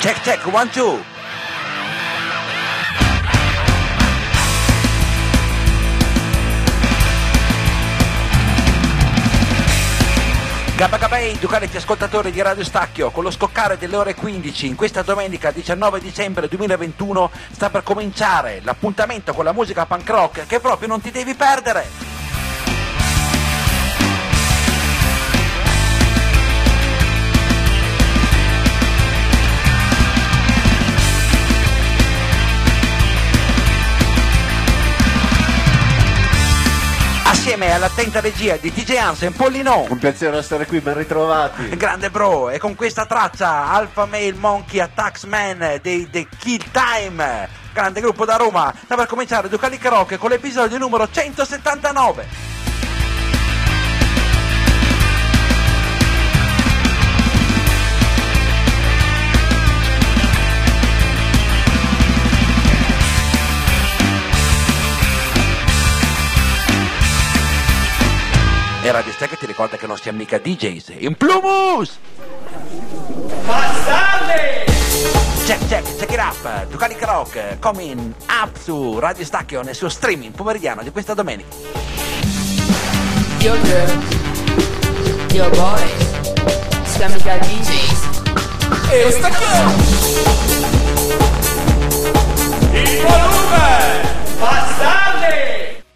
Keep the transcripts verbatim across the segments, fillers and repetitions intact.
Check, check, one, two. Gabba Gabei, ducati ascoltatori di Radio Stacchio, con lo scoccare delle ore quindici, in questa domenica diciannove dicembre duemilaventuno sta per cominciare l'appuntamento con la musica punk rock che proprio non ti devi perdere. Assieme all'attenta regia di D J Hansen Pollino. Un piacere essere qui, ben ritrovati. Grande bro, e con questa traccia Alpha Male Monkey Attacks Man dei The Kill Time, grande gruppo da Roma, sta per cominciare Ducali Rock con l'episodio numero centosettantanove. E Radio Stacchio ti ricorda che non siamo mica D Js, in Plumus! Bastardi! Check, check, check it up, Ducali Rock, coming up su Radio Stacchio nel suo streaming pomeridiano di questa domenica. Yo girl, yo boys, siamo mica D Js. E Stacchio! Il volume! Bastardi!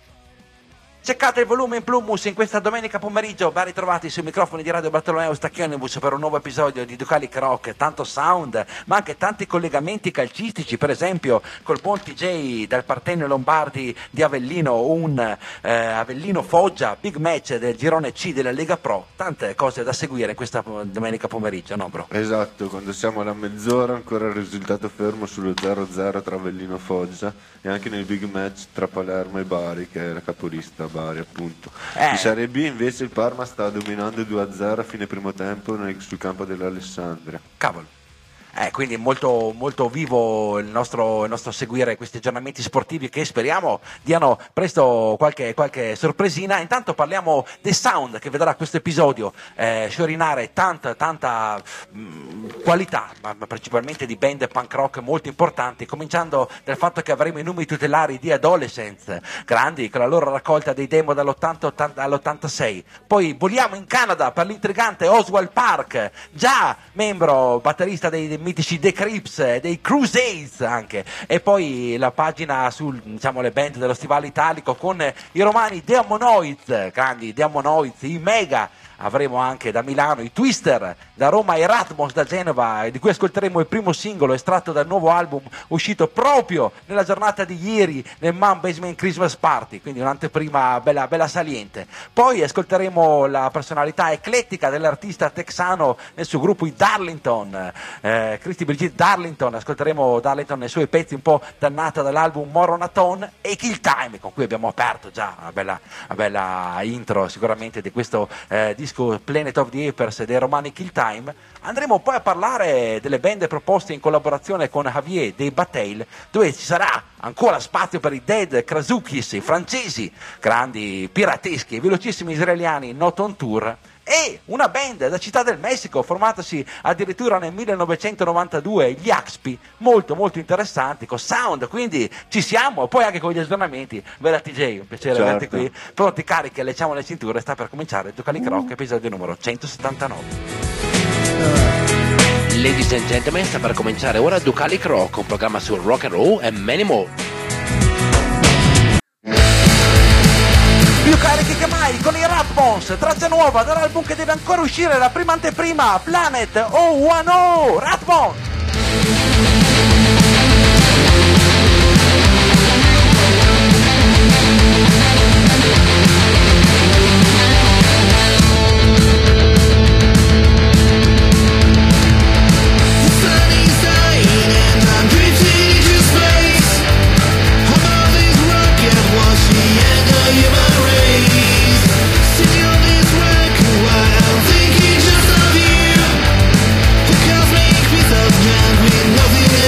Ceccate il volume in Plumus in questa domenica pomeriggio, ben ritrovati sui microfoni di Radio Bartolomeo Stacchionibus per un nuovo episodio di Ducali Rock, tanto sound, ma anche tanti collegamenti calcistici, per esempio col buon T J dal Partenio Lombardi di Avellino, un eh, Avellino Foggia, big match del girone C della Lega Pro, tante cose da seguire in questa domenica pomeriggio, no bro? Esatto, quando siamo alla mezz'ora ancora il risultato fermo sullo zero zero tra Avellino e Foggia, e anche nel big match tra Palermo e Bari, che è la capolista Bari appunto. Eh. In Serie B invece il Parma sta dominando due a zero a fine primo tempo nel, sul campo dell'Alessandria. Cavolo. Eh, quindi molto, molto vivo il nostro, il nostro seguire questi aggiornamenti sportivi che speriamo diano presto qualche, qualche sorpresina. Intanto parliamo del sound che vedrà questo episodio eh, sciorinare tanta, tanta mh, qualità, ma, ma principalmente di band punk rock molto importanti, cominciando dal fatto che avremo i numeri tutelari di Adolescence, grandi, con la loro raccolta dei demo dall'ottanta all'ottantasei. Poi voliamo in Canada per l'intrigante Oswald Park, già membro batterista dei, dei mitici The Crips, dei Crusades anche, e poi la pagina sul, diciamo, le band dello stivale italico con i romani The Ammonoids, grandi The Ammonoids, i Mega. Avremo anche da Milano i Twister, da Roma i Ratmos da Genova, di cui ascolteremo il primo singolo estratto dal nuovo album uscito proprio nella giornata di ieri nel Man Basement Christmas Party, quindi un'anteprima bella, bella saliente. Poi ascolteremo la personalità eclettica dell'artista texano nel suo gruppo i Darlington, eh, Christy Brigitte Darlington, ascolteremo Darlington nei suoi pezzi un po' dannata dall'album Moronaton, e Kill Time, con cui abbiamo aperto già una bella, una bella intro sicuramente di questo eh, disco Planet of the Apes dei romani Kill Time. Andremo poi a parlare delle band proposte in collaborazione con Javier dei Bataille, dove ci sarà ancora spazio per i Dead Krasukis, i francesi, grandi pirateschi e velocissimi israeliani not on tour, e una band da Città del Messico formatasi addirittura nel millenovecentonovantadue, gli Axpi, molto molto interessanti, con sound, quindi ci siamo, e poi anche con gli aggiornamenti. Vera T J, un piacere Certo. averti qui, pronti, carichi, lecciamo le cinture, sta per cominciare Ducali Rock, episodio numero centosettantanove. Ladies and gentlemen, sta per cominciare ora Ducali Rock, un programma sul rock and roll e many more. Più carichi che mai con i Ratmos, traccia nuova dall'album che deve ancora uscire, la prima anteprima, Planet zero uno zero, Ratmos. Nothing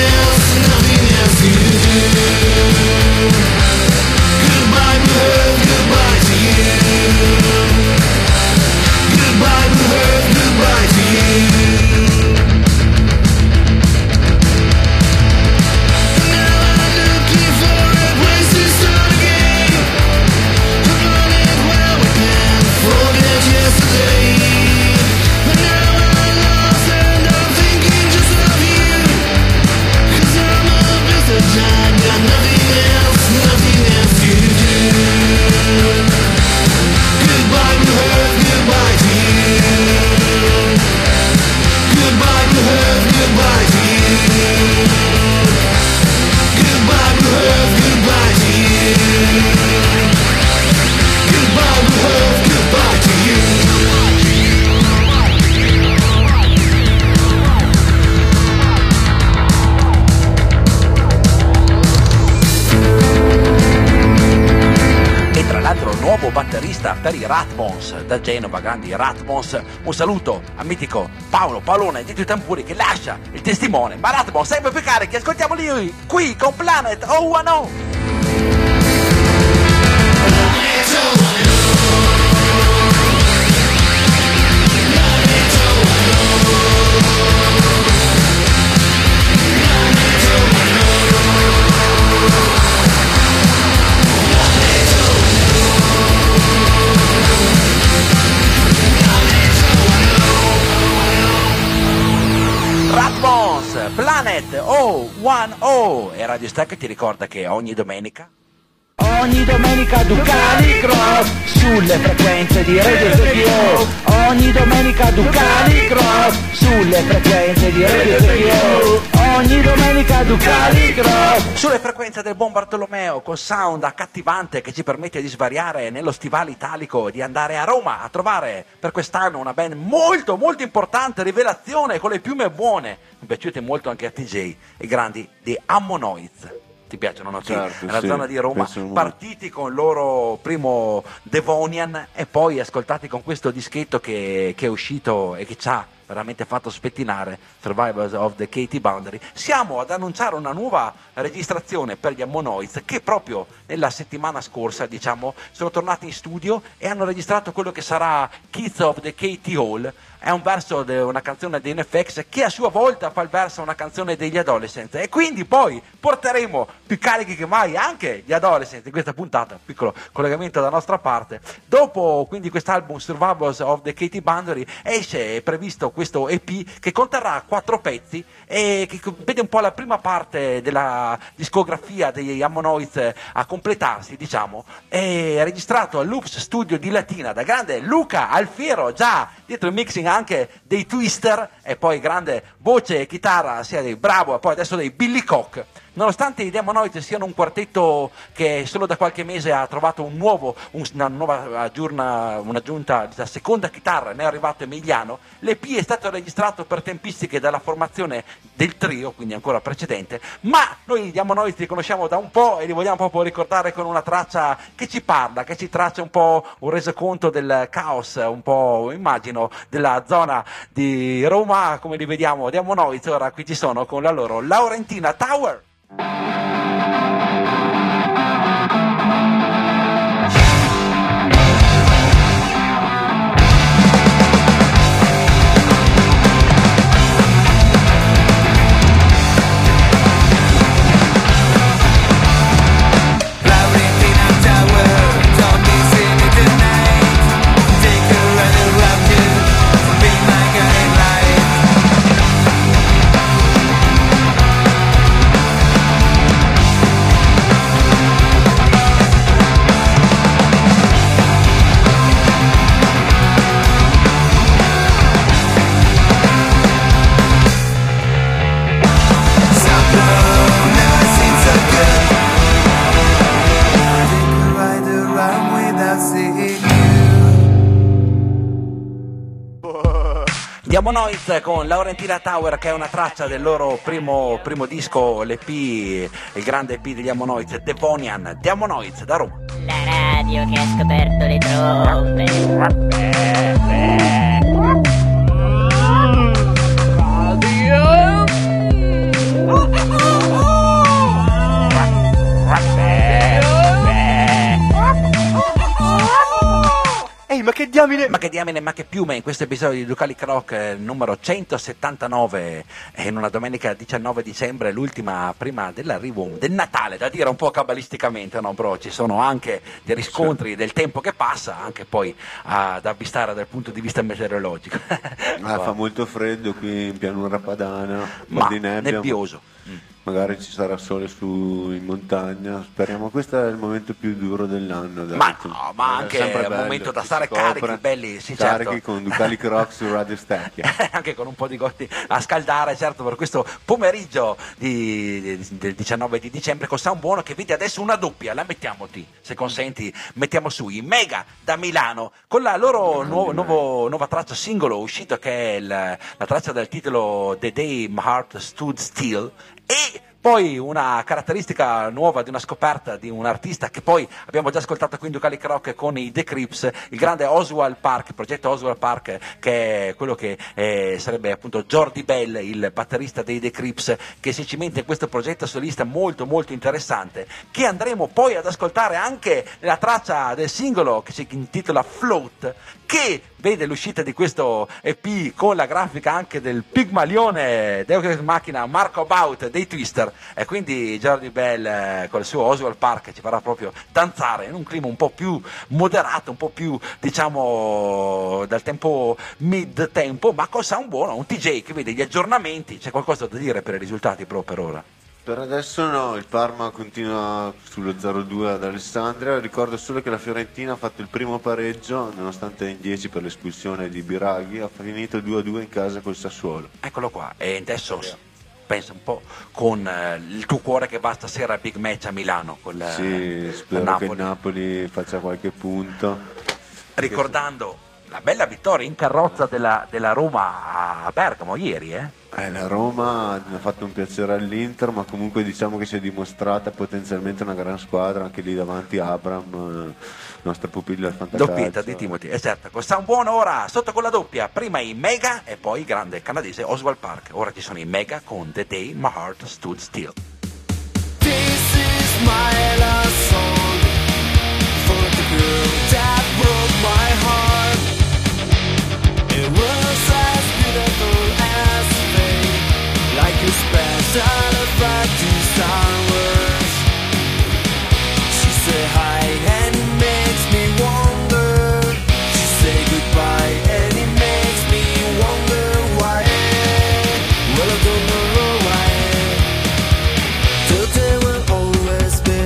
questa per i Ratmons da Genova, grandi Ratmons. Un saluto al mitico Paolo Paolone dietro i tamburi che lascia il testimone, ma Ratmons sempre più carichi, ascoltiamo lui qui con Planet oh one oh. Ratmons, Planet oh one oh, e Radio Stack ti ricorda che ogni domenica Ogni domenica Ducali Cross sulle frequenze di Radio S P O. Ogni domenica Ducali Cross sulle frequenze di Radio S P O. Ogni domenica Ducali Cross sulle frequenze del buon Bartolomeo, col sound accattivante che ci permette di svariare nello stivale italico, di andare a Roma a trovare per quest'anno una band molto molto importante, rivelazione con le piume buone. Mi piaciute molto anche a T J, i grandi di Ammonoids. Ti piacciono, no? Certo, nella sì, zona di Roma, penso partiti con il loro primo Devonian e poi ascoltati con questo dischetto che, che è uscito e che ci ha veramente fatto spettinare, Survivors of the Katie Boundary. Siamo ad annunciare una nuova registrazione per gli Ammonoids che proprio nella settimana scorsa, diciamo, sono tornati in studio e hanno registrato quello che sarà Kids of the Katie Hall. È un verso di una canzone dei N F X che a sua volta fa il verso a una canzone degli Adolescents, e quindi poi porteremo più carichi che mai anche gli Adolescents in questa puntata, piccolo collegamento da nostra parte. Dopo quindi quest'album Survivors of the Katie Boundary esce, è previsto questo E P che conterrà quattro pezzi e che vede un po' la prima parte della discografia degli Ammonoids a completarsi, diciamo. È registrato al Loops Studio di Latina da grande Luca Alfiero, già dietro il mixing anche dei Twister, e poi grande voce e chitarra sia dei Bravo e poi adesso dei Billy Cock. Nonostante i Ammonoids siano un quartetto che solo da qualche mese ha trovato un nuovo, una nuova aggiorna, un'aggiunta della seconda chitarra, ne è arrivato Emiliano, l'E P è stato registrato per tempistiche dalla formazione del trio, quindi ancora precedente, ma noi gli Ammonoids li conosciamo da un po' e li vogliamo proprio ricordare con una traccia che ci parla, che ci traccia un po' un resoconto del caos, un po' immagino della zona di Roma, come li vediamo di Ammonoids. Ora qui ci sono con la loro Laurentina Tower. Gli Ammonoids con Laurentina Tower, che è una traccia del loro primo, primo disco, l'E P, il grande E P degli Ammonoids, Devonian, The Ammonoids da Roma. La radio che ha scoperto le trombe. Ehi, ma che diamine! Ma che diamine, ma che piume, in questo episodio di Ducali Rock eh, numero centosettantanove, eh, in una domenica diciannove dicembre, l'ultima prima dell'arrivo del Natale, da dire un po' cabalisticamente, no bro? Ci sono anche dei riscontri sì. del tempo che passa, anche poi ad avvistare dal punto di vista meteorologico. Ah, fa molto freddo qui in pianura padana, un ma po' di nebbia. nebbioso. Mm. Magari ci sarà sole su in montagna, speriamo. Questo è il momento più duro dell'anno. Dai. Ma no, ma anche è un bello, momento da ci stare scopre, carichi, belli, sì, carichi certo. con Ducali Rock su Radio Stack. Anche con un po' di gotti a scaldare, certo, per questo pomeriggio di, di, del diciannove di dicembre, con sound buono, che vedi adesso una doppia, la mettiamoti, se consenti, mettiamo su i Mega da Milano, con la loro nuovo, nuovo, nuova traccia singolo uscito, che è il, la traccia del titolo The Day My Heart Stood Still, e Poi una caratteristica nuova di una scoperta di un artista che poi abbiamo già ascoltato qui in Ducalic Rock con i The Crips, il grande Oswald Park, il progetto Oswald Park, che è quello che eh, sarebbe appunto Jordi Bell, il batterista dei The Crips, che si cimenta in questo progetto solista molto molto interessante, che andremo poi ad ascoltare anche nella traccia del singolo che si intitola Float, che vede l'uscita di questo E P con la grafica anche del Pigmalione Deus Ex Machina Marco About dei Twister, e quindi Jordi Bell eh, con il suo Oswald Park ci farà proprio danzare in un clima un po' più moderato, un po' più diciamo dal tempo mid tempo, ma con sound buono, un T J che vede gli aggiornamenti. C'è qualcosa da dire per i risultati però per ora? Per adesso no, il Parma continua sullo zero due ad Alessandria. Ricordo solo che la Fiorentina ha fatto il primo pareggio, nonostante in dieci per l'espulsione di Biraghi, ha finito due a due in casa col Sassuolo. Eccolo qua, e adesso pensa un po' con eh, il tuo cuore che va stasera al big match a Milano. Col, sì, eh, spero Napoli. che il Napoli faccia qualche punto. Ricordando la bella vittoria in carrozza della, della Roma a Bergamo ieri, eh? Eh, la Roma ha fatto un piacere all'Inter, ma comunque diciamo che si è dimostrata potenzialmente una gran squadra, anche lì davanti a Abram, nostra pupilla del fantacalcio. Doppietta di Timothy, è certo, con Sound buono ora, sotto con la doppia, prima i Mega e poi il grande canadese Oswald Park. Ora ci sono i Mega con The Day My Heart Stood Still. This is my last song for the girl that broke my heart. It was as beautiful as fate, like a special effect to Star Wars. She said hi and it makes me wonder. She said goodbye and it makes me wonder why. Well, I don't know why. Today will always be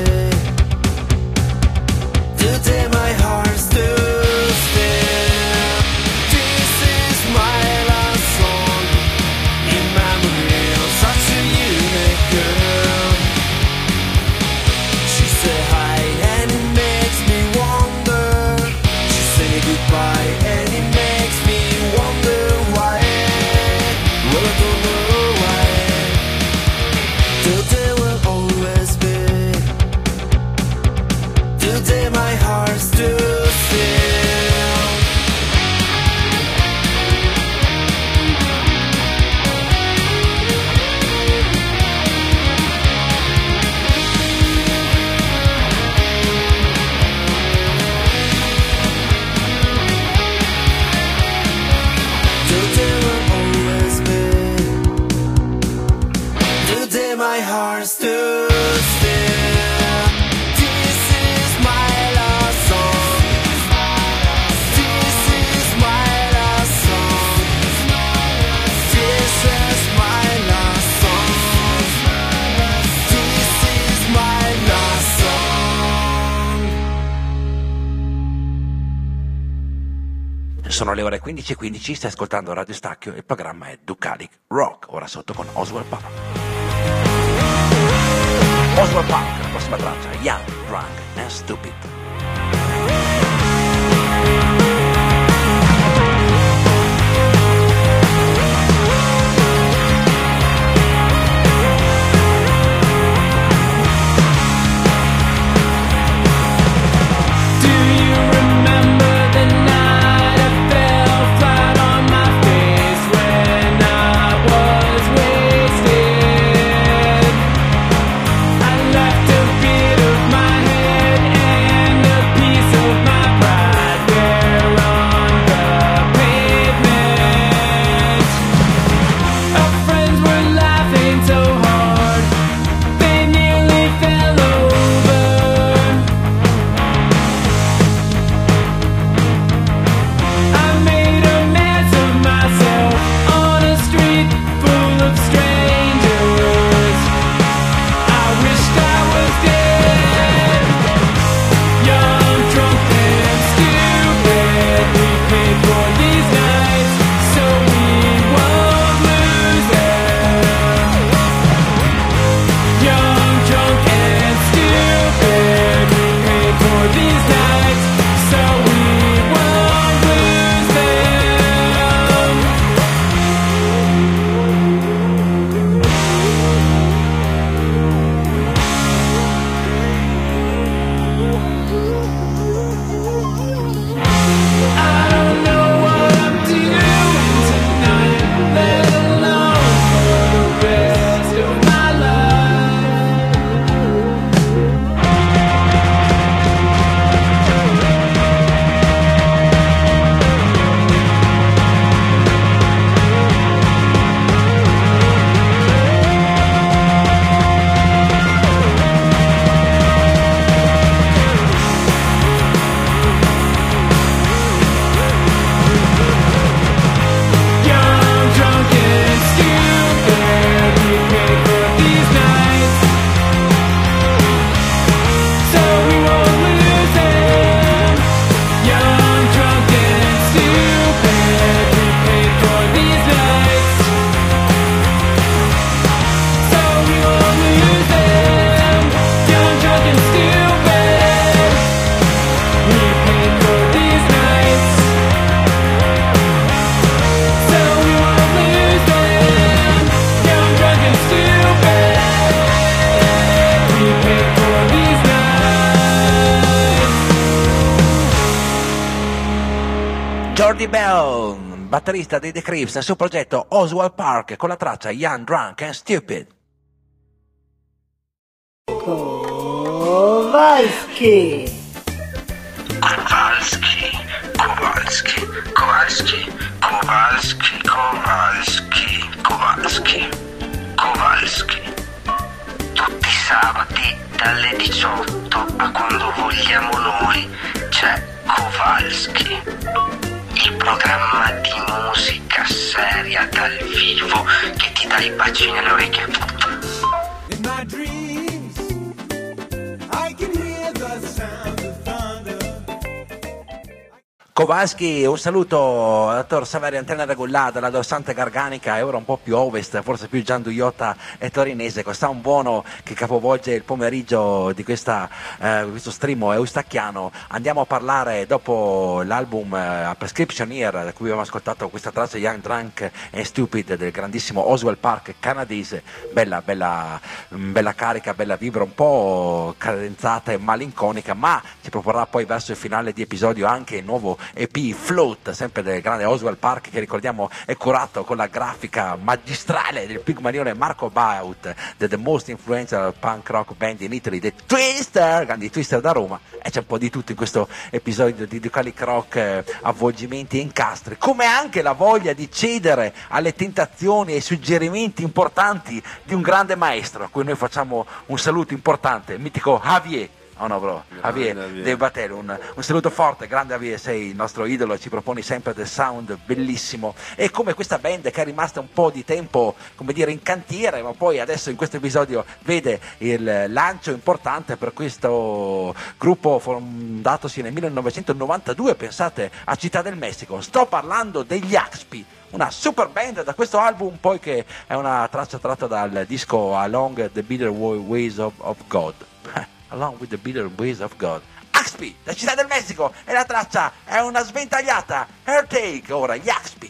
the day my heart stood still. This is my last song in memory of such a unique girl. She said hi and it makes me wonder. She said goodbye and it makes me wonder why. Well, I don't know why. Today will always be the day my heart stood still. Today will always be the day my heart stood still. This is my last song. This is my last song. This is my last song. This is my last song. Sono le ore quindici e quindici, stai ascoltando Radio Stacchio e il programma è Ducalic Rock, ora sotto con Oswald Park. Oswald Park, la prossima traccia, Young, Drunk and Stupid. Do you remember the night I fell flat on my face when I was wasted? I left a bit of my head Jordi Bell, batterista dei The Crips, nel suo progetto Oswald Park con la traccia Young, Drunk and Stupid. Kowalski. Kowalski, Kowalski, Kowalski, Kowalski, Kowalski, Kowalski, Kowalski. Tutti i sabati dalle diciotto a quando vogliamo noi c'è Kowalski, il programma di musica seria dal vivo che ti dà i baci nelle orecchie. In my dreams, I can hear the sound of thunder. Kowalski, un saluto al dottor Saverio Antenna Regulà dalla dorsante garganica e ora un po' più ovest, forse più gianduiotta e torinese, questo un buono che capovolge il pomeriggio di questa, eh, questo stream eustacchiano. Andiamo a parlare dopo l'album eh, Prescription Year, da cui abbiamo ascoltato questa traccia Young, Drunk and Stupid del grandissimo Oswald Park canadese, bella, bella, bella carica, bella vibra, un po' cadenzata e malinconica, ma ci proporrà poi verso il finale di episodio anche il nuovo E P Float, sempre del grande Oswald Park, che ricordiamo è curato con la grafica magistrale del pigmalione Marco Baut, the, the most influential punk rock band in Italy, The Twister, grandi Twister da Roma, e c'è un po' di tutto in questo episodio di Ducalic Rock, eh, avvolgimenti e incastri, come anche la voglia di cedere alle tentazioni e ai suggerimenti importanti di un grande maestro, a cui noi facciamo un saluto importante, il mitico Javier. Oh no bro, Javier De Battel, un, un saluto forte, grande Javier, sei il nostro idolo, ci proponi sempre del sound bellissimo, e come questa band che è rimasta un po' di tempo, come dire, in cantiere, ma poi adesso in questo episodio vede il lancio importante per questo gruppo fondatosi nel millenovecentonovantadue, pensate, a Città del Messico. Sto parlando degli Axpi, una super band da questo album, poi che è una traccia tratta dal disco Along the Bitter Ways of, of God. Along with the Bitter Ways of God. Axpi, da Città del Messico, e la traccia è una sventagliata Hair Take, ora gli Axpi.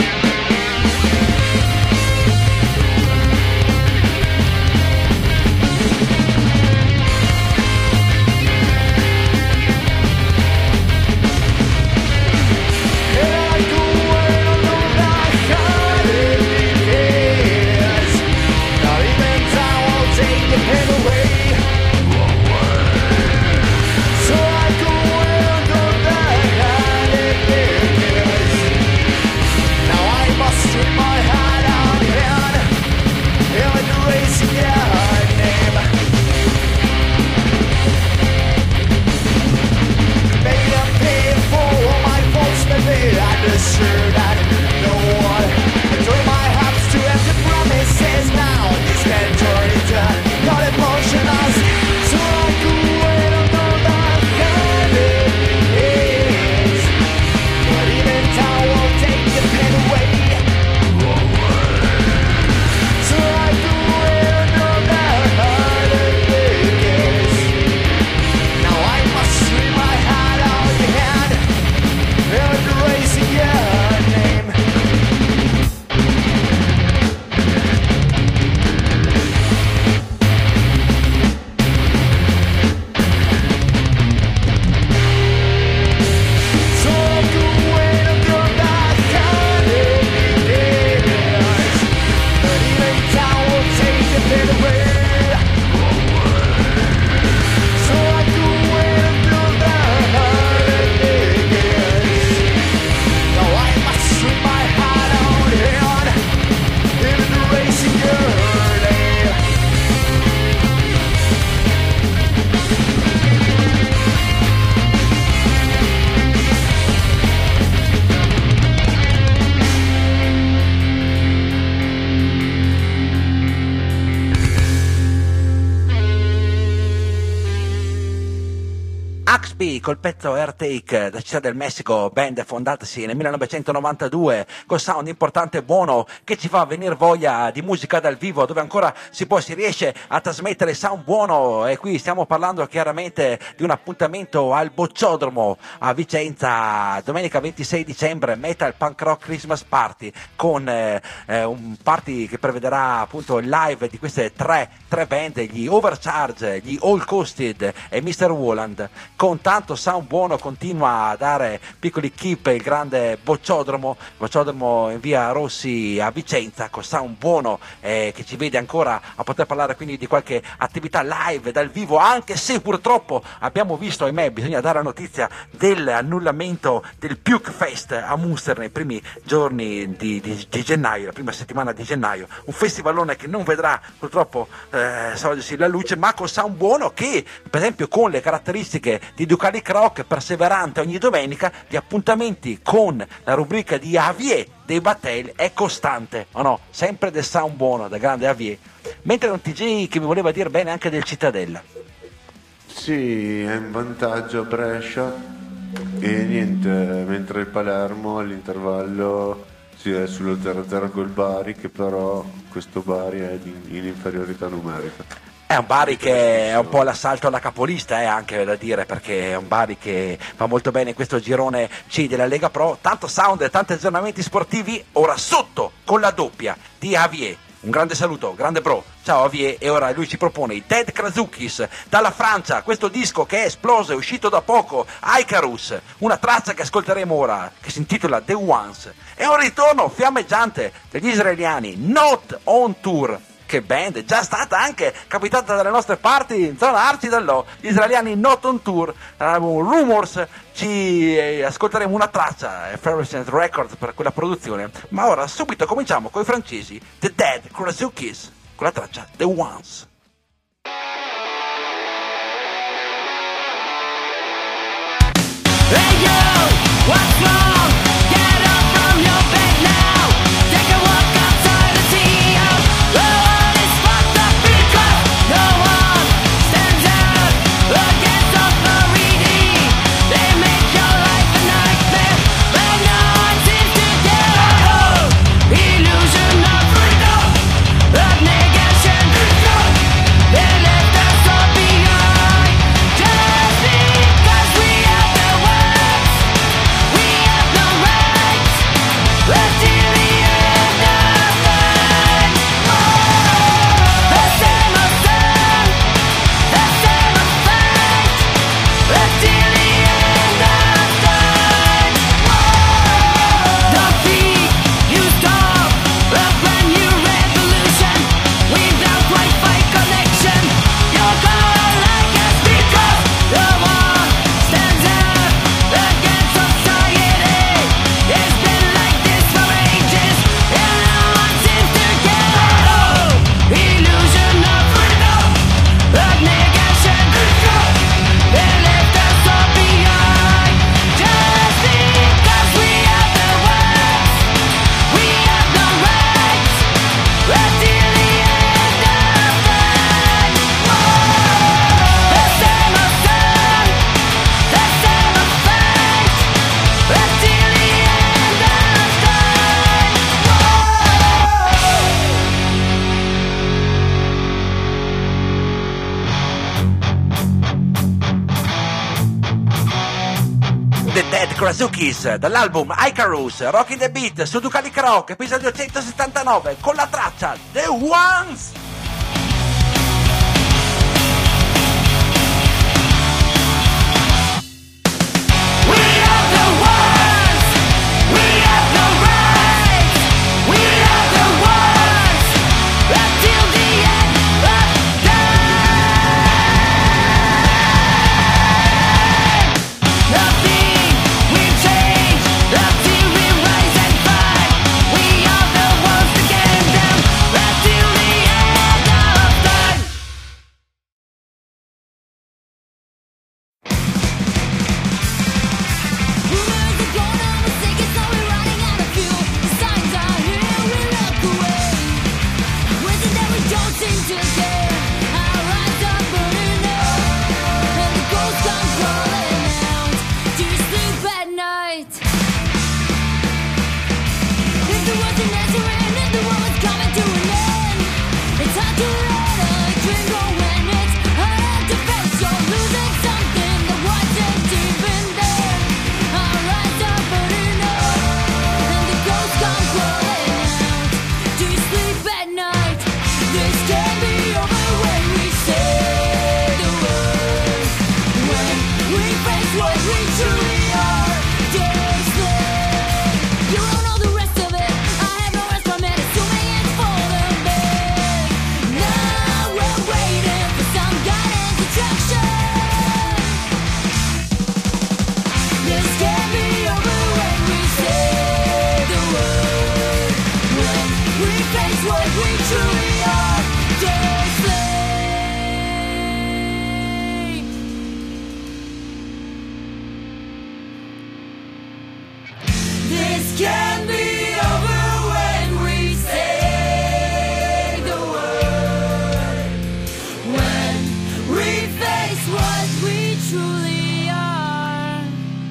Second. Max B col pezzo Airtake da Città del Messico, band fondatasi nel millenovecentonovantadue col sound importante e buono che ci fa venire voglia di musica dal vivo, dove ancora si può, si riesce a trasmettere sound buono. E qui stiamo parlando chiaramente di un appuntamento al Bocciodromo a Vicenza domenica ventisei dicembre, Metal Punk Rock Christmas Party, con eh, eh, un party che prevederà appunto il live di queste tre, tre band, gli Overcharge, gli All Coasted e mister Walland, con tanto sound buono. Continua a dare piccoli keep il grande Bocciodromo, Bocciodromo in via Rossi a Vicenza, con sound buono eh, che ci vede ancora a poter parlare quindi di qualche attività live dal vivo, anche se purtroppo abbiamo visto, ahimè, bisogna dare la notizia dell'annullamento del Puke Fest a Munster nei primi giorni di, di, di gennaio, la prima settimana di gennaio, un festivalone che non vedrà purtroppo eh, solgersi la luce, ma con sound buono che, per esempio, con le caratteristiche di Ducalic Rock, perseverante ogni domenica, gli appuntamenti con la rubrica di Avier dei Battelle è costante, o no? Sempre del sound buono da grande Avier. Mentre un T J che mi voleva dire bene anche del Cittadella. Sì, è in vantaggio a Brescia e niente, mentre il Palermo all'intervallo si è sullo zero zero col Bari, che però questo Bari è in, in inferiorità numerica. È un Bari che è un po' l'assalto alla capolista, eh, anche da dire, perché è un Bari che va molto bene in questo girone C della Lega Pro. Tanto sound e tanti aggiornamenti sportivi, ora sotto con la doppia di Avier. Un grande saluto, grande bro, ciao Avier. E ora lui ci propone i Dead Krasukis dalla Francia, questo disco che è esploso, è uscito da poco, Icarus, una traccia che ascolteremo ora, che si intitola The Ones. È un ritorno fiammeggiante degli israeliani Not On Tour. Che band, già stata anche capitata dalle nostre parti in zona Arci dall'O, gli israeliani Not On Tour, l'album Rumors. Ci eh, ascolteremo una traccia, Effervescent Records per quella produzione, ma ora subito cominciamo con i francesi, The Dead Krasukis, con la traccia The Ones. Hey yo, what's wrong? Get up from your bed now. Take a walk outside and see how the world is fucked up, because no one stands out against authority. They make your life a nightmare, but no one seems to care. Illusion of freedom, of negation. They left us all behind, just because we have the words. We have no rights, until the end of time. The same old song, the same old fight, until the end of time. Don't think you stop a brand new revolution without Wi-Fi connection. You're gonna like us because no one stands up against society. It's been like this for ages, and no one seems to care. Illusion of freedom, of negation. They left us all behind, just because we have the words. We have no rights, until the end of time. The same old song, the same old fight, until the end of time. The Dead Krasukis dall'album Icarus, Rockin' the Beat su Ducalic Rock, episodio centosettantanove, con la traccia The Ones. We are the ones. We have no rights. We are the ones until the end of time. Nothing will change until we rise and fight. We are the ones to get them until the end. face what we truly are. Don't sleep. This can be over when we say the word. When we face what we truly are.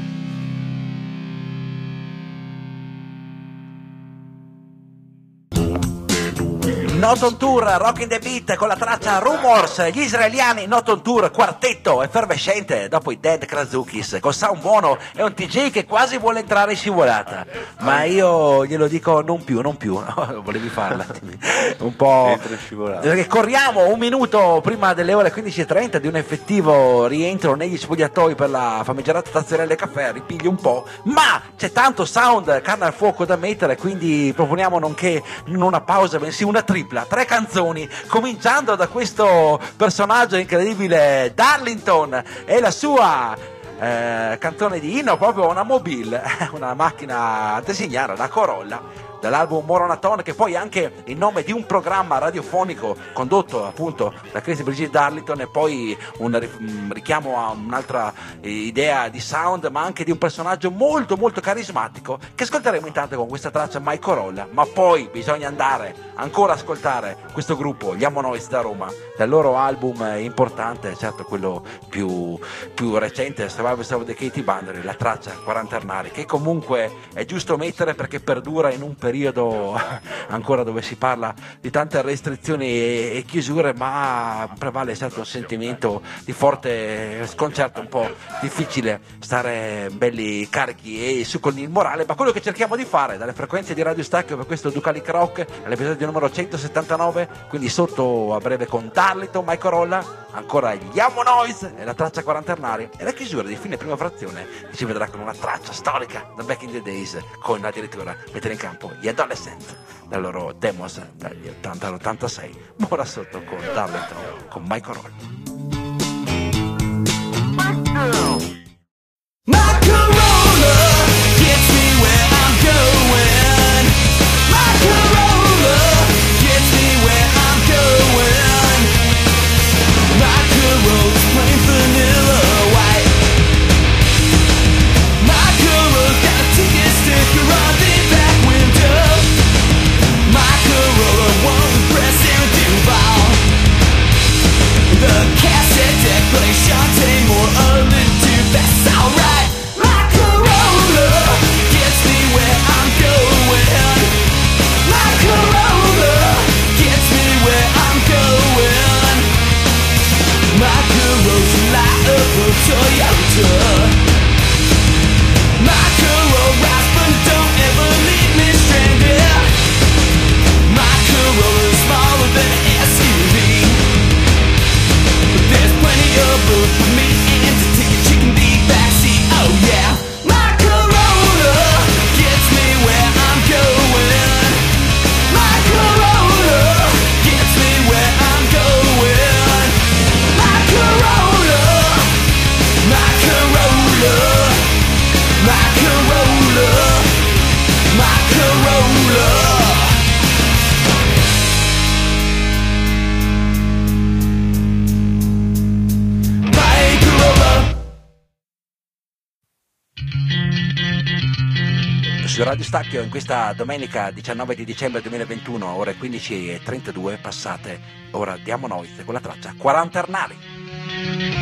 Not on Tour, Rockin' the Beat con la traccia Rumors, gli israeliani Not on Tour, quartetto effervescente dopo i Dead Krazukis, con sound buono e un T J che quasi vuole entrare in scivolata, ma io glielo dico non più, non più, no, volevi farla un po', Entra in scivolata. perché corriamo un minuto prima delle ore quindici e trenta di un effettivo rientro negli spogliatoi per la famigerata tazzerella e caffè, ripigli un po', ma c'è tanto sound, carne al fuoco da mettere, quindi proponiamo nonché non una pausa bensì una tripla, tre canzoni, cominciando da questo personaggio incredibile Darlington e la sua eh, canzone di inno, proprio una mobile, una macchina designata, una Corolla, dall'album Moronaton, che poi è anche il nome di un programma radiofonico condotto appunto da Crazy Brigitte Darlington, e poi un ri- un richiamo a un'altra eh, idea di sound, ma anche di un personaggio molto molto carismatico che ascolteremo intanto con questa traccia My Corolla. Ma poi bisogna andare ancora a ascoltare questo gruppo, gli Amonoids da Roma, dal loro album eh, importante, certo quello più, più recente, Survivors of the Katy Boundary, la traccia Quaranternari, che comunque è giusto mettere perché perdura in un periodo ancora dove si parla di tante restrizioni e, e chiusure, ma prevale certo un sentimento di forte sconcerto, un po' difficile stare belli carichi e su con il morale, ma quello che cerchiamo di fare dalle frequenze di Radio Stacchio per questo Ducalic Rock, all'episodio numero centosettantanove, quindi sotto a breve con Darlington, My Corolla, ancora gli Amonoids e la traccia Quaranternari, e la chiusura di fine prima frazione ci vedrà con una traccia storica da Back in the Days, con addirittura mettere in campo gli Adolescents dal loro demos dagli ottanta all'ottantasei. Ora sotto con Darlington con My Corolla. My Corolla gets me where I'm going. My Corolla gets me where I'm going. My Corolla's plain vanilla white. My Corolla's got a ticket sticker on the back window. My Corolla won't press and Duval. The cassette deck plays Shantae Moore a little too fast, alright. My Corolla gets me where I'm going. My Corolla gets me where I'm going. My Corolla's a reliable Toyota. My Corolla rides, but don't ever leave me stranded. My Corolla's smaller than an S U V. But there's plenty of room for me and to take a chicken deep backseat, oh yeah. My Corolla gets me where I'm going. My Corolla gets me where I'm going. My Corolla, my Corolla, my Corolla, my Corolla. Su Radio Stacchio in questa domenica diciannove di dicembre duemilaventuno, ore quindici e trentadue passate, ora diamo noi con la traccia Quaranternari.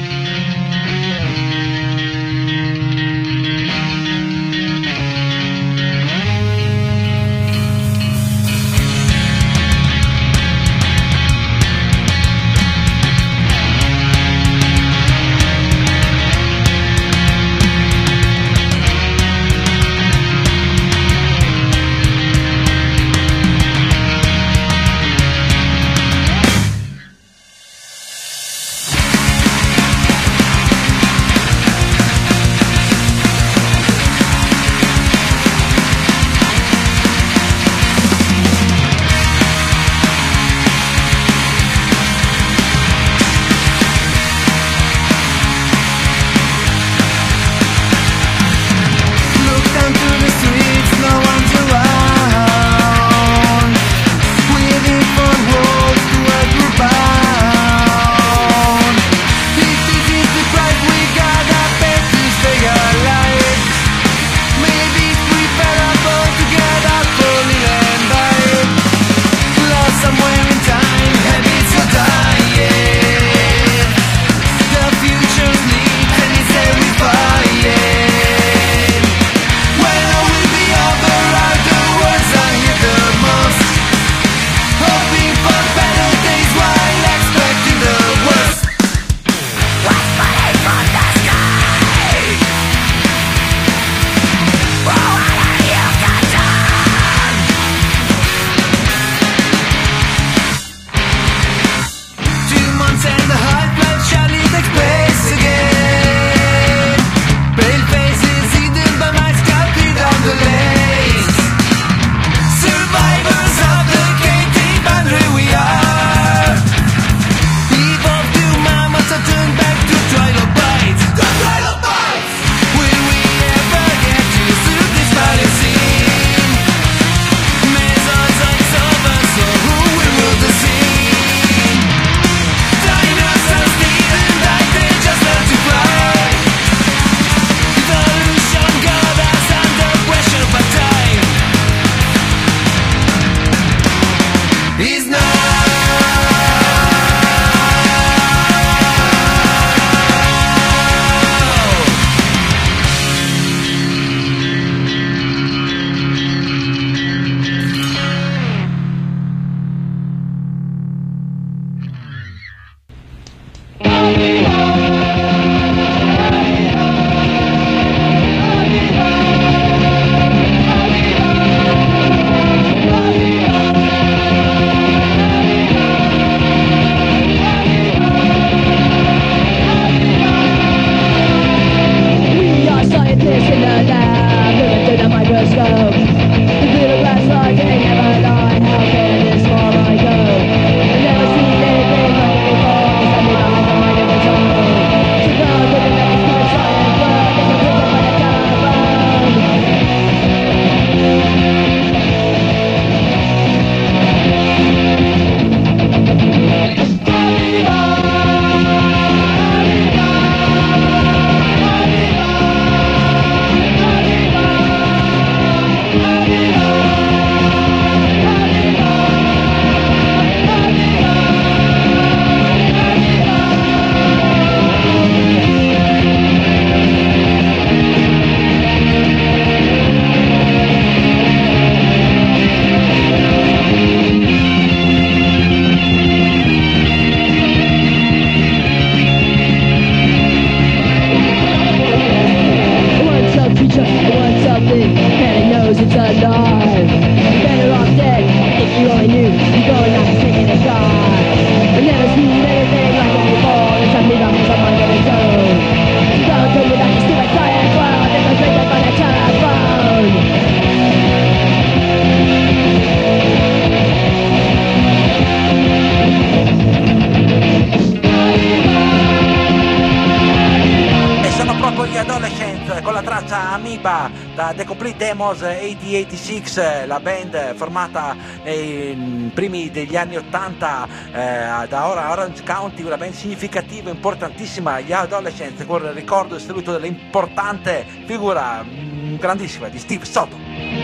traccia Amoeba da The Complete Demos ottantottantasei, la band formata nei primi degli anni ottanta eh, da ora Orange County, una band significativa, importantissima, gli Adolescents, con il ricordo e saluto dell'importante figura mh, grandissima di Steve Soto.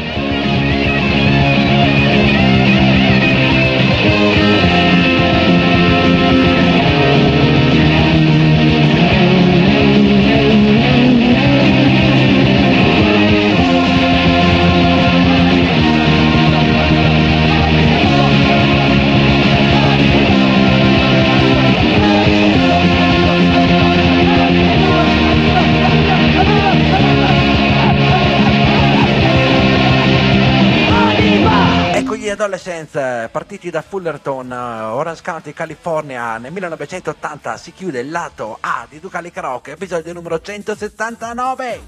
Adolescents, partiti da Fullerton, Orange County, California, nel millenovecentottanta si chiude il lato A di Ducalic Rock, episodio numero centosettantanove.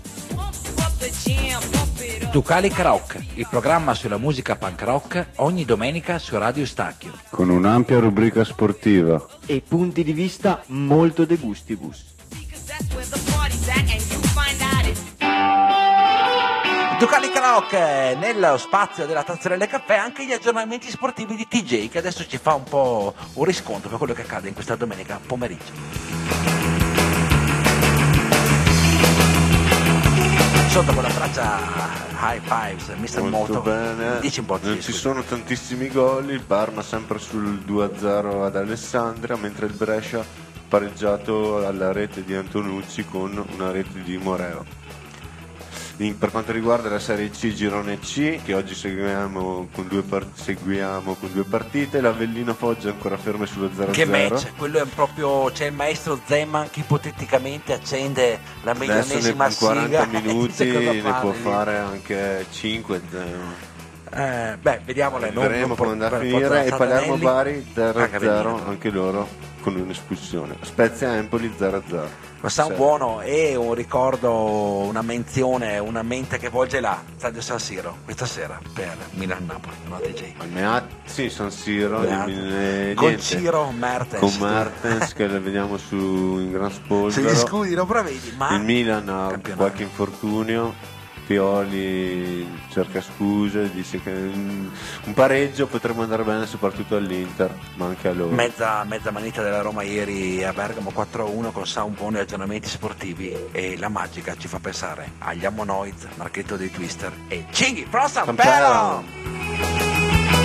Ducalic Rock, il programma sulla musica punk rock, ogni domenica su Radio Stacchio. Con un'ampia rubrica sportiva e punti di vista molto de gustibus. Ducalic Rock, nello spazio della Tazzarella Caffè, anche gli aggiornamenti sportivi di T J, che adesso ci fa un po' un riscontro per quello che accade in questa domenica pomeriggio. Sotto quella traccia High Fives, mister molto Moto, bene. dici un po' Non ci sono tantissimi gol, il Parma sempre sul due a zero ad Alessandria, mentre il Brescia pareggiato alla rete di Antonucci con una rete di Moreo. In, per quanto riguarda la Serie C, Girone C, che oggi seguiamo con due, part- seguiamo con due partite, l'Avellino Foggia ancora ferme sullo zero a zero. Che match, quello è proprio, c'è il maestro Zeman che ipoteticamente accende la milionesima Adesso nei quaranta siga. minuti ne fare, può lì. fare anche cinque. Eh, beh, vediamole. Non, Vedremo non come andrà a per- finire. per- E Palermo Satanelli. Bari zero a Anche zero, Avellino. anche loro con un'espulsione. Spezia Empoli zero a zero. Ma sa un Sì. buono e un ricordo, una menzione, una mente che volge là, Stadio San Siro, questa sera per Milan-Napoli, no D J? Al Meat, sì, San Siro, Beato. eh, Con niente. Ciro Mertens. Con Mertens che le vediamo su in gran Se spolvero. gli scudi lo prevedi, ma Il Milan ha campionato. qualche infortunio. Pioli cerca scuse, dice che un un pareggio potrebbe andare bene soprattutto all'Inter, ma anche a loro. Mezza, mezza manita della Roma ieri a Bergamo quattro a uno con Sound buoni aggiornamenti sportivi, e la magica ci fa pensare agli Ammonoids, Marchetto dei Twister e Cinghi from San Pelo.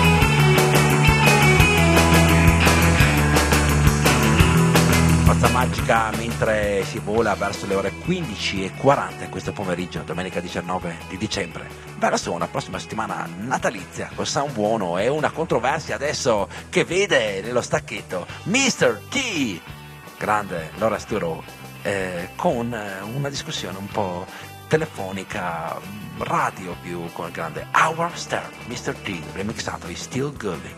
Forza magica mentre si vola verso le ore quindici e quaranta questo pomeriggio, domenica diciannove di dicembre, verso una prossima settimana natalizia con Sound buono e una controversia adesso che vede nello stacchetto mister T, grande Laura Sturo, eh, con eh, una discussione un po' telefonica, radio più con il grande Howard Stern, mister T, remixato di Still Gully.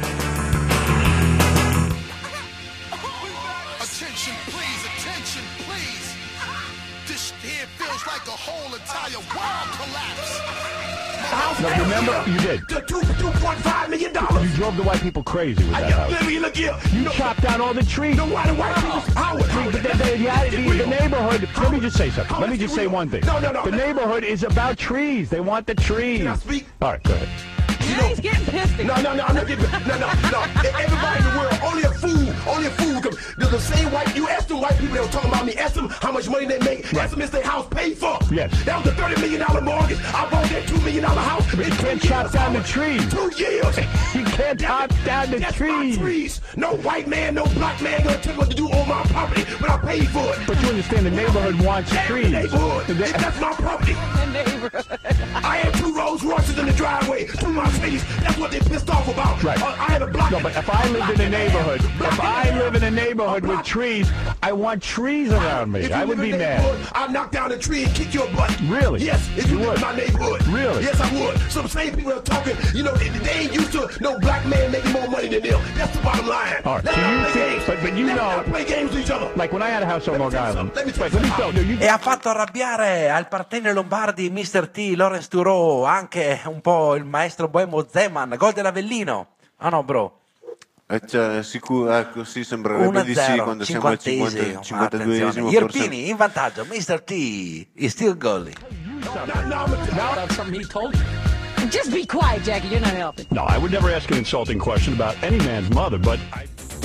Attention, please, attention, please. This here feels like a whole entire world collapse. No, remember, you did. The two two point five million dollars. You drove the white people crazy with I that got house. let me look here. You chopped down all the trees. The white white people. Howard, Howard, The, the, the, the, the neighborhood, let me just say something. Let me just say one thing. No, no, no. The neighborhood is about trees. They want the trees. Can I speak? All right, go ahead. You know, he's getting pissed. No, no, no, I'm not getting No, no, no. Everybody in the world, only a fool, only a fool. Come, the, the same white, you ask them white people that were talking about me, ask them how much money they make, Right. ask them is their house paid for. Yes. That was a thirty million dollars mortgage. I bought that two million dollars house. But you in two can't chop years. down the trees. Two years. You can't chop down the That's trees. my trees. No white man, no black man gonna tell me what to do on my property, but I paid for it. But you understand the neighborhood wants Damn the trees. neighborhood. The- If that's my property. I had two Rolls Royces in the driveway, two Mercedes. That's what they pissed off about. Right. Uh, I had a block. No, but if I lived in a neighborhood, if I live in a neighborhood with trees, I want trees around me. If you I would live be in the mad. neighborhood, I'll knock down a tree and kick your butt. Really? Yes, if you, You live in would? my neighborhood. Really? Yes, I would. Some same people are talking, you know, they, they ain't used to no black man making more money than them. That's the bottom line. All right, Let so them you play think- games. but- but you Let them know- not play games with each other. Like when I had a house on Let me Long tell you Island. something. Let me tell Wait, you let me tell something. you. E ha fatto arrabbiare al Partene Lombardi mister T, Lawrence Turo, anche un po' il maestro Boemo Zeman, gol dell'Avellino. Ah no, bro. Eh, cioè, sicuro, ecco, sì, sembrerebbe di sì uno a zero, quando siamo al cinquantesimo, cinquanta cinquantaduesimo. attenzione. Irpini in vantaggio, mister T, is still Gully. you something. No, no, I'm a, No, that's something he told you. Just be quiet, Jackie. You're not helping. No, I would never ask an insulting question about any man's mother, but I...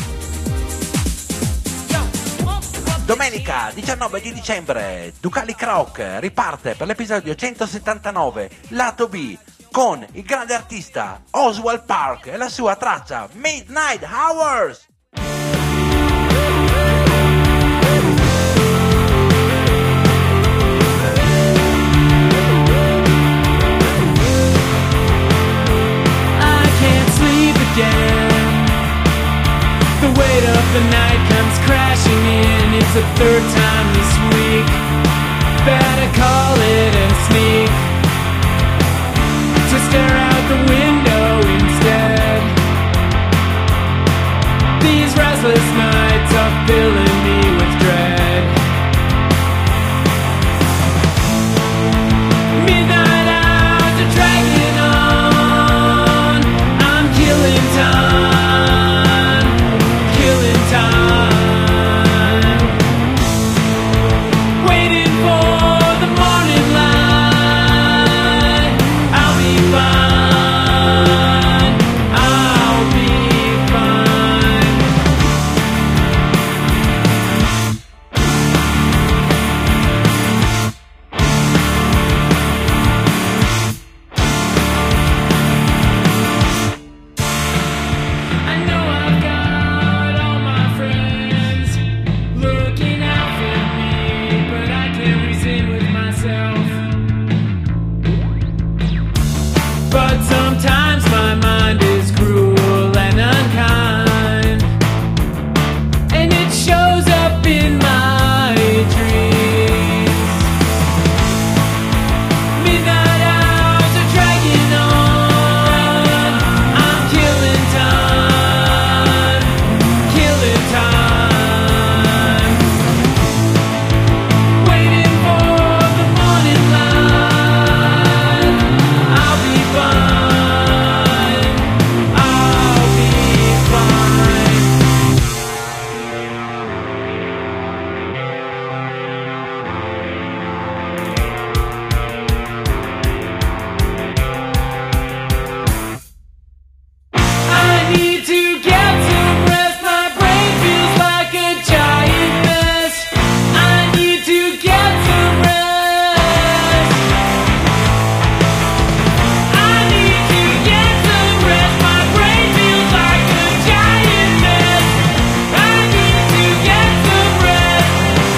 Domenica diciannove di dicembre Ducali Croc riparte per l'episodio centosettantanove lato B con il grande artista Oswald Park e la sua traccia Midnight Hours. I can't sleep again. The weight of the night comes crashing in. It's the third time this week. Better call it and sneak to stare out the window instead. These restless nights are filling me with dread. Midnight hours are dragging on. I'm killing time, killing time, waiting for the morning light. I'll be fine, I'll be fine. I know I've got all my friends looking out for me, but I can't reason with myself. But sometimes my mind is cruel and unkind, and it shows up in my dreams. Midnight hours are dragging on. I'm killing time, killing time, waiting for the morning light. I'll be fine, I'll be fine. I need to get some rest. My brain feels like a giant mess. I need to get some rest. I need to get some rest. My brain feels like a giant mess. I need to get some rest.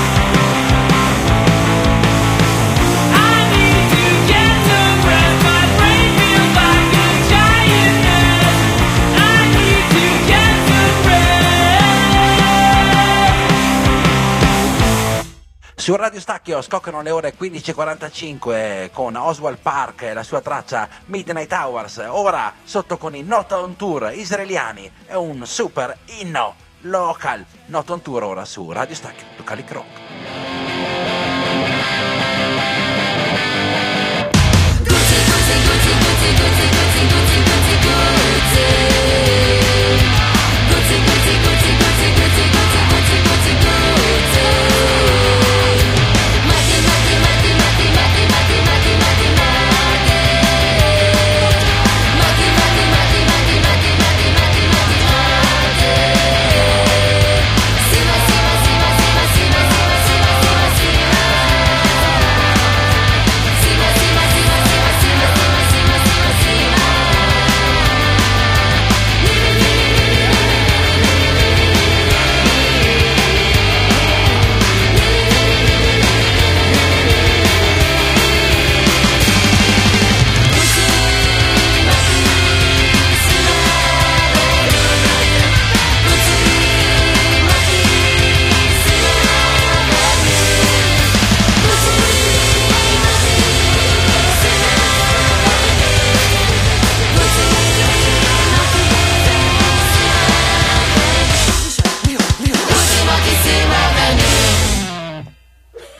I need to get some rest. My brain feels like a giant mess. I need to get some rest. Su Radio Stacchio scoccano le ore quindici e quarantacinque con Oswald Park e la sua traccia Midnight Hours. Ora sotto con i Not on Tour israeliani è un super inno local. Not on Tour ora su Radio Stacchio, Ducali Croc. Sima, sima, sima, sima, sima, sima, sima,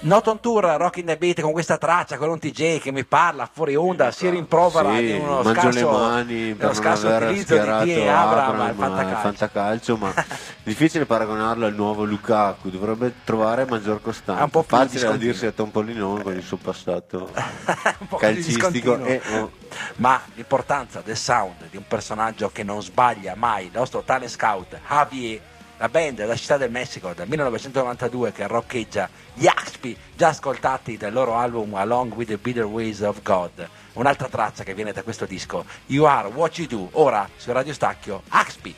Not on tour, Rock in the Beat con questa traccia, con un D J che mi parla fuori onda, si rimprovera Sì, di uno mangio scarso, le mani uno per non scarso aver utilizzo di schierato D E Abram al Abram al fantacalcio. fantacalcio, ma difficile paragonarlo al nuovo Lukaku, dovrebbe trovare maggior costanza. È un po' più facile da discontinuo. dirsi a Tompolino con il suo passato Un po' più calcistico discontinuo. e oh, Ma l'importanza del sound di un personaggio che non sbaglia mai, il nostro talent scout Javier, la band della Città del Messico del millenovecentonovantadue che roccheggia gli Axpi, già ascoltati dal loro album Along with the Bitter Ways of God. Un'altra traccia che viene da questo disco, You Are What You Do, ora su Radio Stacchio, Axpi.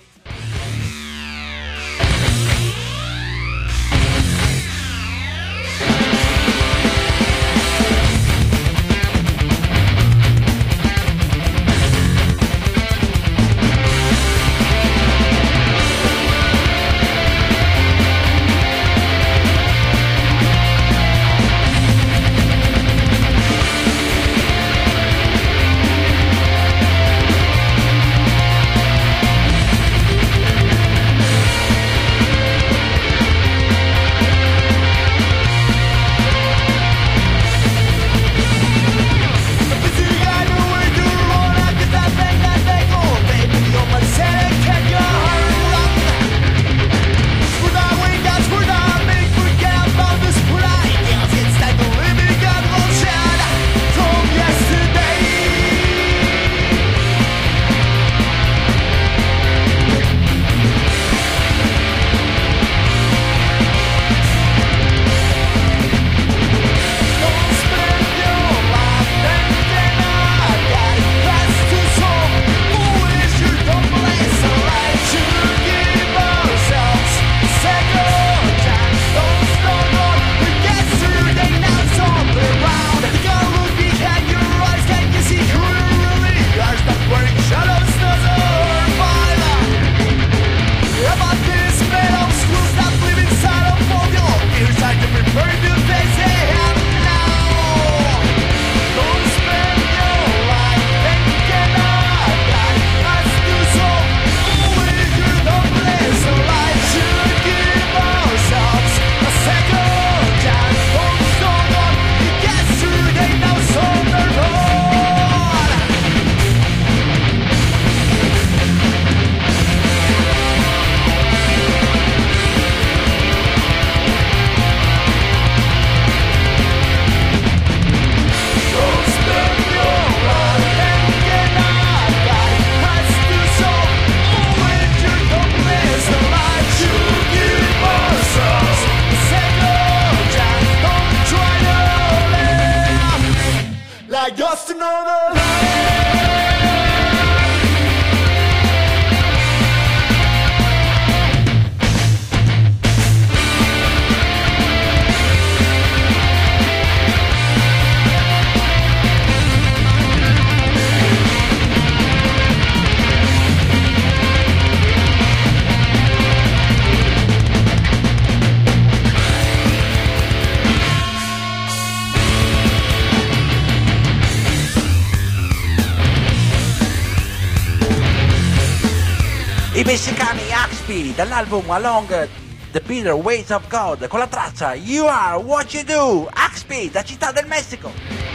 Just another I messicani Axpi dall'album Along the Bitter Ways of God con la traccia You Are What You Do, Axpi da Città del Messico.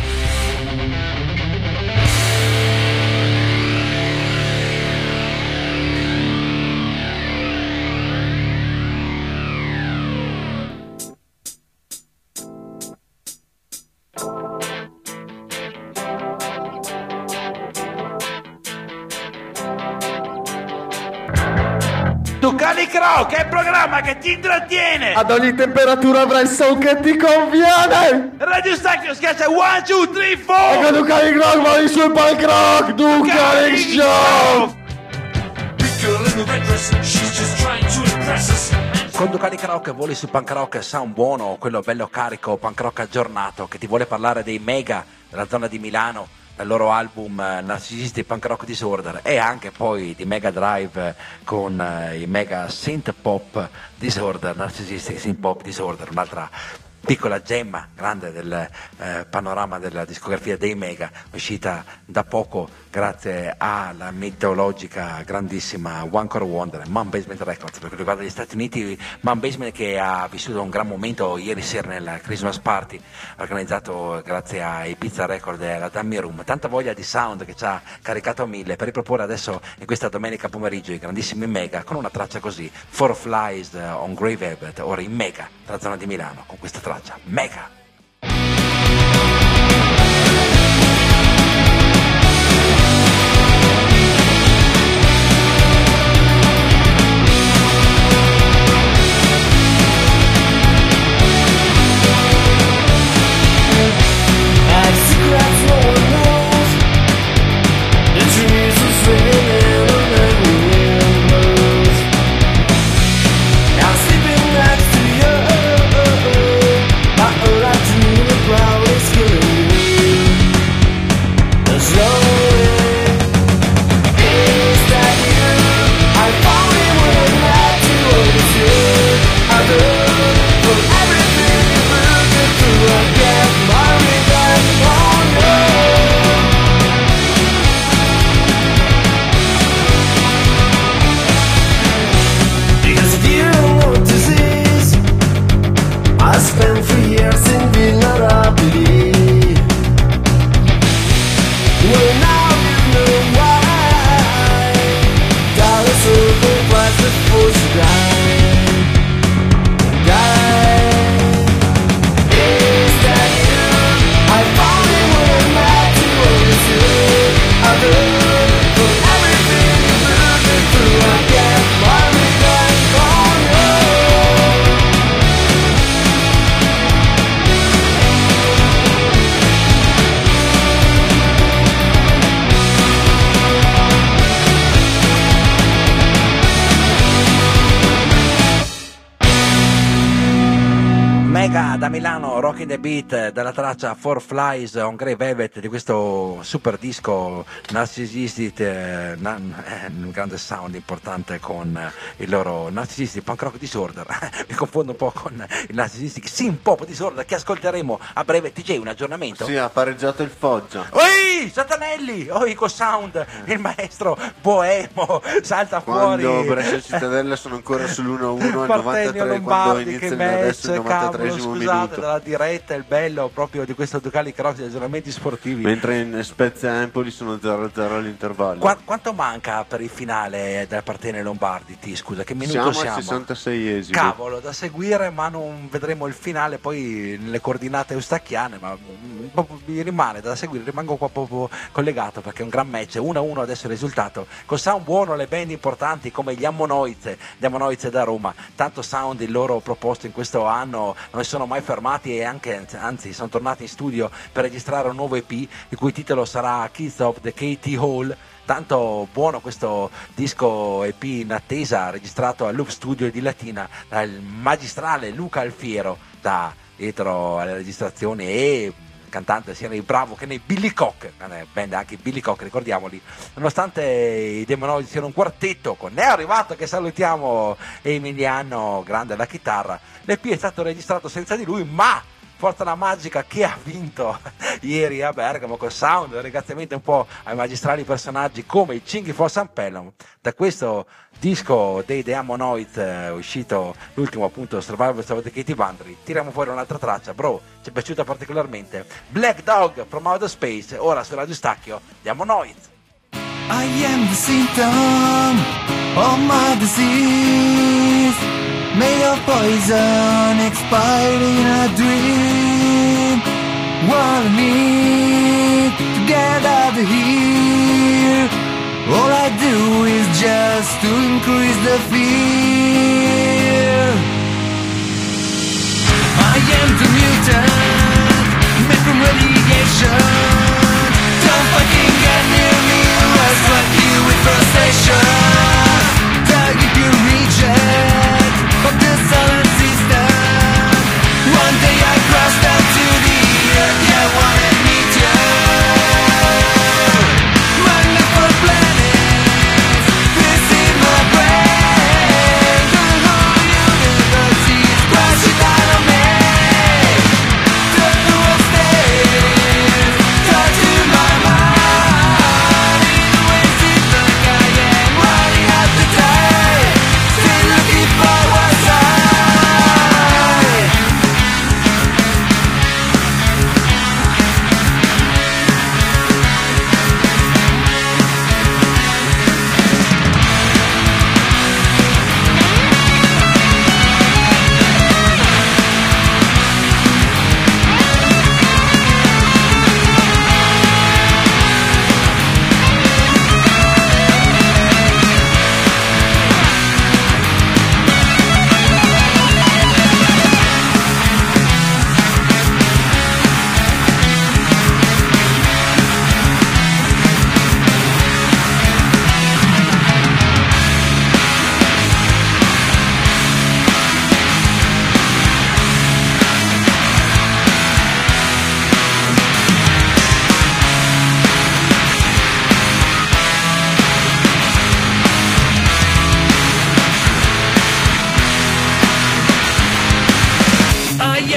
Ducali Crow, che è il programma che ti intrattiene! Ad ogni temperatura avrai il son che ti conviene! Radio Stacchio schiaccia uno, due, tre, quattro! E con Ducali Crow vai sul punk rock! Ducali Show! Con Ducali Rock voli su punk rock sound buono, quello bello carico, punk rock aggiornato, che ti vuole parlare dei Mega della zona di Milano, dal loro album eh, Narcisisti Punk Rock Disorder, e anche poi di Mega Drive eh, con eh, i Mega Synth Pop Disorder, Narcisisti Synth Pop Disorder, un'altra piccola gemma grande del eh, panorama della discografia dei Mega, uscita da poco grazie alla mitologica grandissima One Core Wonder, Man Basement Records. Per quanto riguarda gli Stati Uniti, Man Basement che ha vissuto un gran momento ieri sera nella Christmas Party organizzato grazie a Ibiza Record e alla Dummy Room, tanta voglia di sound che ci ha caricato a mille per riproporre adesso in questa domenica pomeriggio i grandissimi Mega con una traccia così, Four Flies on Grave Abbott, ora in Mega tra zona di Milano con questa traccia Mega. Da Milano, Rockin' the Beat, dalla traccia Four Flies on Grave Abbott di questo super disco Narcissistic, eh, na- eh, un grande sound importante con il loro Narcissistic Punk Rock Disorder. Mi confondo un po' con il Narcissistic Synth Pop Disorder che ascolteremo a breve. T J, un aggiornamento? Sì, ha pareggiato il Foggia. Oi, Satanelli, oi con sound, il maestro boemo salta fuori. Quando Brescia e Cittadella sono ancora sull'uno a uno al Partenio novantatré, quando Lombardi, inizia che il adesso il match, cavolo, novantatreesimo scusate minuto. dalla diretta, il bello proprio di questo Ducali Cross, gli aggiornamenti sportivi. Mentre in Spezia Empoli sono zero a zero all'intervallo. Qua- quanto manca per il finale del Partenio Lombardi? Ti scusa, che minuto Siamo siamo? al sessantaseiesimo. Cavolo, da seguire, ma non vedremo il finale poi nelle coordinate eustacchiane, ma mm, proprio mi rimane da seguire, rimango qua proprio collegato perché è un gran match, uno a uno adesso il risultato, con sound buono, le band importanti come gli Ammonoize, gli Ammonoize da Roma, tanto sound il loro proposto in questo anno, non si sono mai fermati e anche, anzi sono tornati in studio per registrare un nuovo E P, il cui titolo sarà Kids of the K T Hall. Tanto buono questo disco E P in attesa, registrato al Loop Studio di Latina dal magistrale Luca Alfiero, da dietro alle registrazioni, e cantante sia nei Bravo che nei Billy Cock, band anche i Billy Cock, ricordiamoli, nonostante i Demonoidi siano un quartetto con Neo Arrivato, che salutiamo, e Emiliano grande alla chitarra. L'E P è stato registrato senza di lui, ma forza la magica che ha vinto ieri a Bergamo col sound, ringraziamenti un po' ai magistrali personaggi come i Cinghi for San Pelham. Da questo disco dei The Ammonoids, eh, uscito l'ultimo appunto Survival of the Katy Boundary, tiriamo fuori un'altra traccia, bro, ci è piaciuta particolarmente, Black Dog from Outer Space, ora su Radio Stacchio, The Ammonoids. I am the symptom of my disease, made of poison, expired in a dream. What I need to get out of here, all I do is just to increase the fear. I am the mutant, made from radiation. Don't fucking get near me, I'll strike you with frustration. Target your reject of the solar system. One day I cross down to the earth, yeah, I wanna meet you. Running for planets, this in my brain.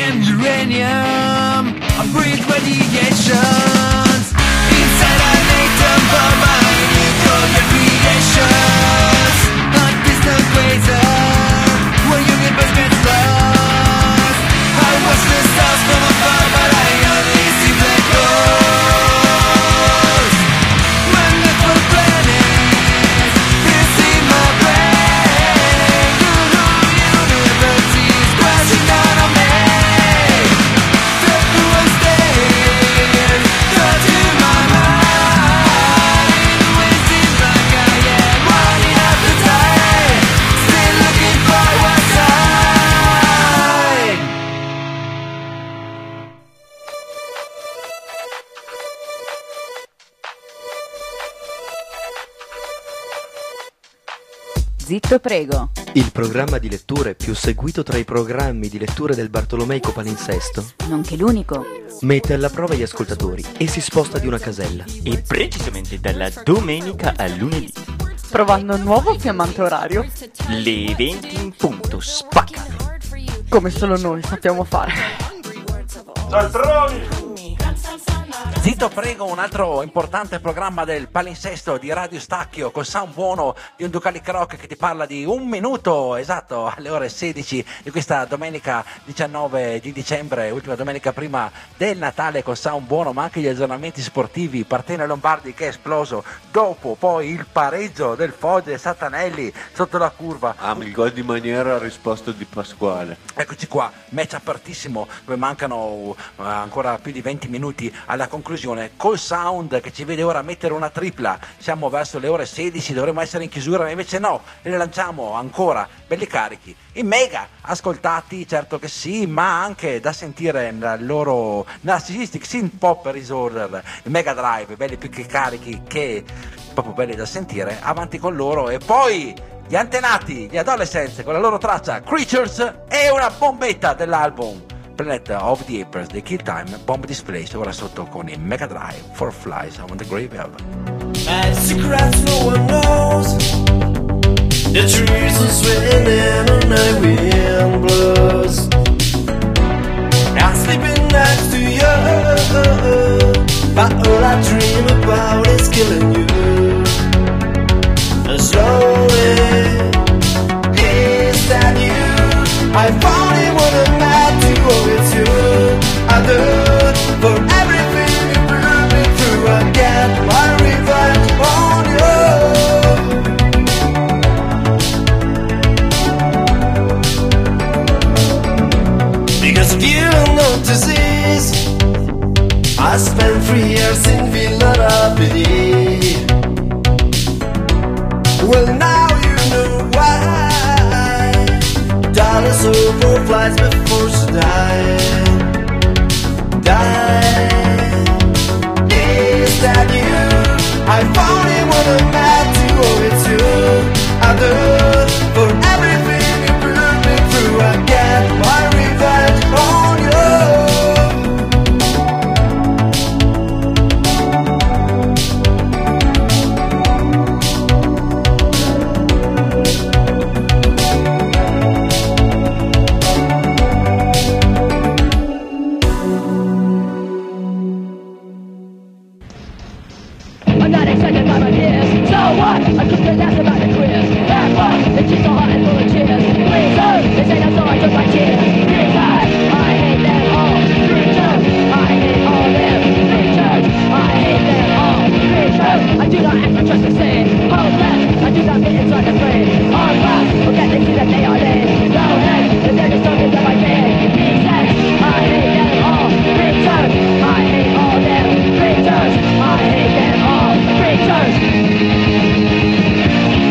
and uranium. I breathe radiations inside an atom bomb. My nuclear creations. A distant quasar where universe gets lost. I watch the stars from afar, but I only see black holes. Wonderful planets, this in my brain. New universe is crashing down on me. The cruel state, got in my mind. It seems like I am running out of time, still looking for what's hide. Zitto prego. Il programma di letture più seguito tra i programmi di letture del Bartolomeico Palinsesto Nonché l'unico. mette alla prova gli ascoltatori e si sposta di una casella. E precisamente dalla domenica al lunedì. Provando un nuovo fiammante orario. Le venti in punto, spacca! Come solo noi sappiamo fare. Cialtroni! Zitto prego, un altro importante programma del palinsesto di Radio Stacchio col sound buono di un Ducalic Rock che ti parla di un minuto esatto alle ore sedici di questa domenica diciannove di dicembre, ultima domenica prima del Natale, col sound buono, ma anche gli aggiornamenti sportivi. Partene Lombardi che è esploso, dopo poi il pareggio del Foggia e Satanelli sotto la curva. Ah, il gol di Maniera ha risposto di Pasquale. Eccoci qua, match apertissimo dove mancano uh, ancora più di venti minuti alla conclusione, col sound che ci vede ora mettere una tripla. Siamo verso le ore sedici, dovremmo essere in chiusura, ma invece no, le lanciamo ancora belli carichi in mega ascoltati, certo che sì, ma anche da sentire nel loro Narcissistic Synth Pop Disorder, il Mega Drive, belli più che carichi che proprio belli da sentire. Avanti con loro e poi gli antenati, gli adolescents con la loro traccia Creatures e una bombetta dell'album Planet of the Apes dei Kill Time, Bomb Displays, ora sotto con il Mega Drive for Flies on the Grave Album. And secrets no one knows. The trees are swaying and the wind blows. I'm sleeping next to you, but all I dream about is killing you. And slowly, is that you? I found it when I'm mad to owe it to. I do for everything you put me through. I get my revenge on you. Because of you and no disease, I spent three years in Villa Rapidi. Well, now you know why. Dollars over flies before she died. Died. Is that you? I found it when I'm mad to owe it to. I do for everything you put me through. I get my revenge on I'm not excited by my peers. So what? I could care less about the quiz. That fuck, the kids are hot and full of cheers. Please, oh, they say no, so I took my tears. Please, I, I hate them all. Creatures, I hate all them. Creatures, I hate them all. Creatures, I do not act for trust and sin. Hopeless, I do not fit inside the frame. All class, forget they see that they are lame. No head, and they're just something that I can. Creatures, I hate them all. Creatures, I hate all them. Creatures, I hate them all. Creatures.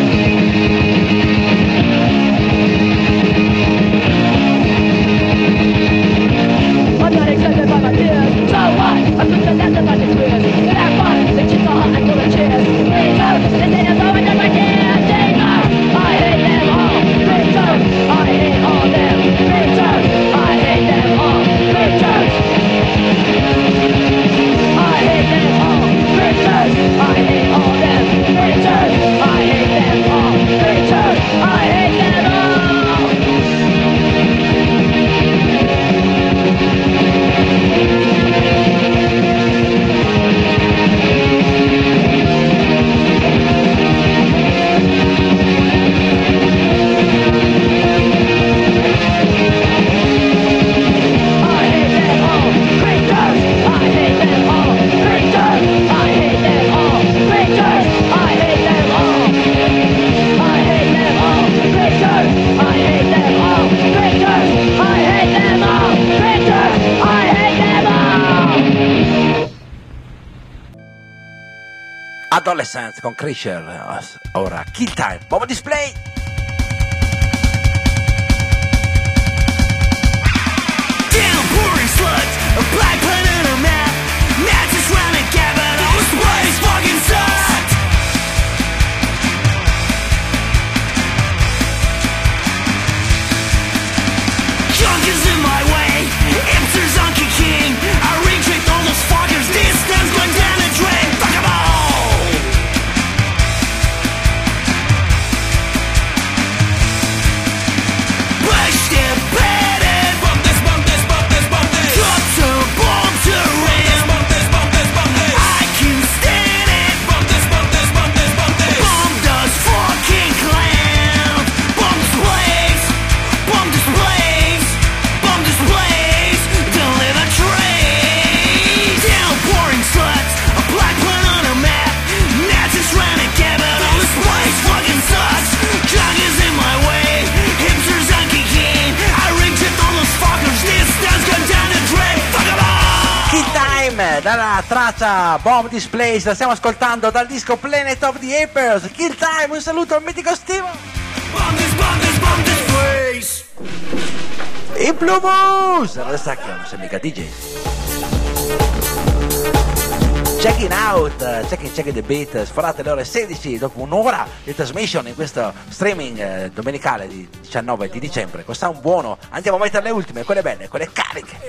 Adolescence con Creature. Ora Kill Time, Bomb Display. Pouring slugs, a black pen and a map. Matches round a cabin, all this place fucking sucked. Junk is in my way, hipsters on King. I rechecked all those fuckers, distance going down the drain. Fuck 'em all! Push the pedal, bump this, bump this, bump this, bump this. Drop to bomb to ram. Bump this, bump this, bump this. I can stand it. Bump this, bump this, bump this, bump this. Bomb does fucking clown. Bomb this place. Bomb this place. Bomb this place. Deliver trays. Downpouring sluts. A black pun on a map. Nazis round a cabin. All this place fucking sucks. Junk is in my way. Hipsters on King. I reject all those fuckers. This does go down the drain. Fuck 'em all! Kill Time dalla traccia Bomb Displays, la stiamo ascoltando dal disco Planet of the Apers. Kill Time, un saluto al mitico Steve. Bomb this, bomb this, bomb this place. In Plumus, non sa che non sei mica D J. Checking out, checking, checking the beat, sforate le ore sedici dopo un'ora di trasmission in questo streaming eh, domenicale di diciannove di dicembre. Con sound buono, andiamo a mettere le ultime, quelle belle, quelle cariche.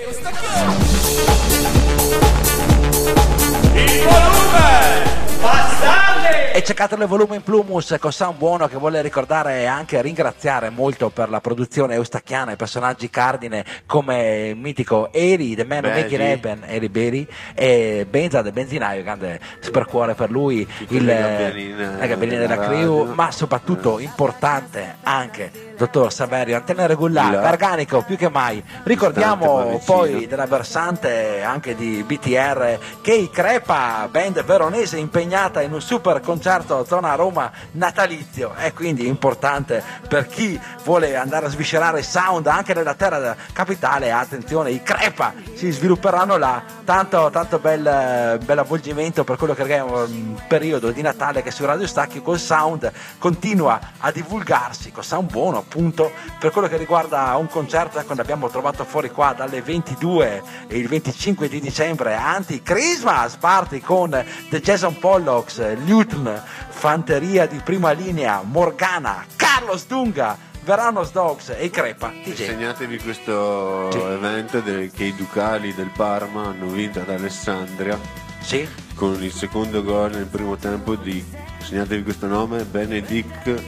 Il volume! Bastardi! E cercatelo il volume in Plumus con sound buono, che vuole ricordare e anche ringraziare molto per la produzione eustacchiana i personaggi cardine come il mitico Eri, The Man Who Make It Happen, Eri Beri, e Benza del benzinaio, grande supercuore per lui, il, le gabelline, la gabellina della crew, ma soprattutto importante anche dottor Saverio, antenna regolare, Là. organico più che mai. Ricordiamo Costante, poi della versante anche di B T R che i Crepa, band veronese impegnata in un super concerto a zona Roma natalizio, e quindi importante per chi vuole andare a sviscerare sound anche nella terra capitale. Attenzione, i Crepa si svilupperanno là, tanto, tanto bel, bel avvolgimento per quello che è un periodo di Natale che su Radio Stacchio col sound continua a divulgarsi, con sound buono appunto per quello che riguarda un concerto che abbiamo trovato fuori qua dalle ventidue e il venticinque di dicembre, anti-Christmas party con The Jason Pollocks, Luton, Fanteria di prima linea, Morgana, Carlos Dunga, Veranos Dogs e i Crepa. D J. Segnatevi questo Sì. evento del, che i Ducali del Parma hanno vinto ad Alessandria. Sì. Con il secondo gol nel primo tempo di, segnatevi questo nome, Benedict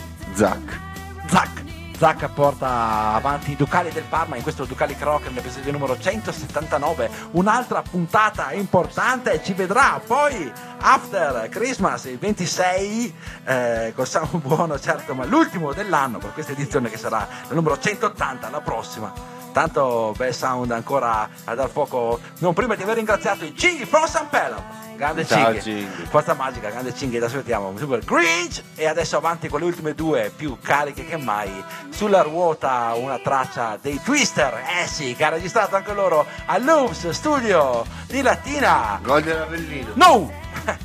Zac. Zac. Zac porta avanti i Ducali del Parma in questo Ducali Croc nell'episodio numero centosettantanove. Un'altra puntata importante ci vedrà poi After Christmas il ventisei eh, con sound buono certo, ma l'ultimo dell'anno per questa edizione che sarà la numero centottanta la prossima. Tanto bel sound ancora a dar fuoco, non prima di aver ringraziato i Cinghi from San Pelham. Grande Ciao, Cinghi, Cinghi. forza magica, grande Cinghi, adesso aspettiamo Super Grinch, e adesso avanti con le ultime due più cariche che mai. Sulla ruota una traccia dei Twister, eh sì, che ha registrato anche loro all'Oops Studio di Latina. Gol dell'Avellino. No!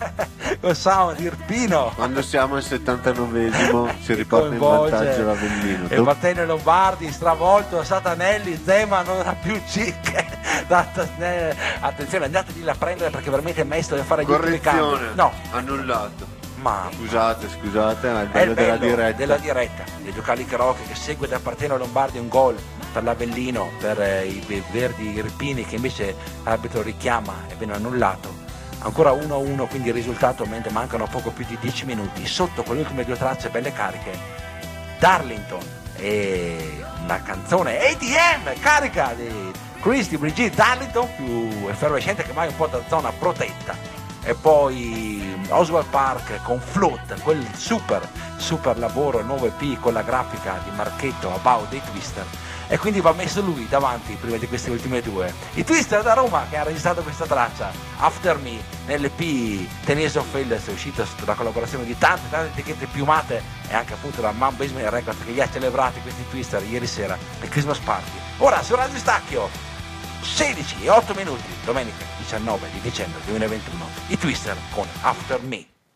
Con sound irpino. Quando siamo al settantanovesimo si riporta in Coinvolge. vantaggio l'Avellino. E Martino Lombardi stravolto, Satanelli, Zema non ha più cicche. Attenzione, andategli a prendere perché veramente è messo a fare gli ultimi cambi. Correzione. No, Annullato. ma Scusate, scusate, ma il è il bello della bello diretta. della diretta dei Ducali Croc che segue da Parteno Lombardi un gol per l'Avellino, per eh, i verdi irpini che invece l'arbitro richiama e viene annullato. Ancora uno a uno, quindi il risultato mentre mancano poco più di dieci minuti. Sotto con le ultime due tracce belle cariche, Darlington e una canzone A T M carica di Christy Brigitte Darlington, più effervescente che mai, un po' da zona protetta. E poi Oswald Park con Float, quel super super lavoro, nuovo E P con la grafica di Marchetto About dei Twister, e quindi va messo lui davanti prima di queste ultime due. I Twister da Roma che ha registrato questa traccia After Me nell'E P Tenacious of Failures, è uscito sotto la collaborazione di tante tante etichette piumate e anche appunto la Man Basement Records che li ha celebrati questi Twister ieri sera nel Christmas Party. Ora su Radio Stacchio sedici e otto minuti, domenica diciannove di dicembre duemilaventuno, i Twister con After Me.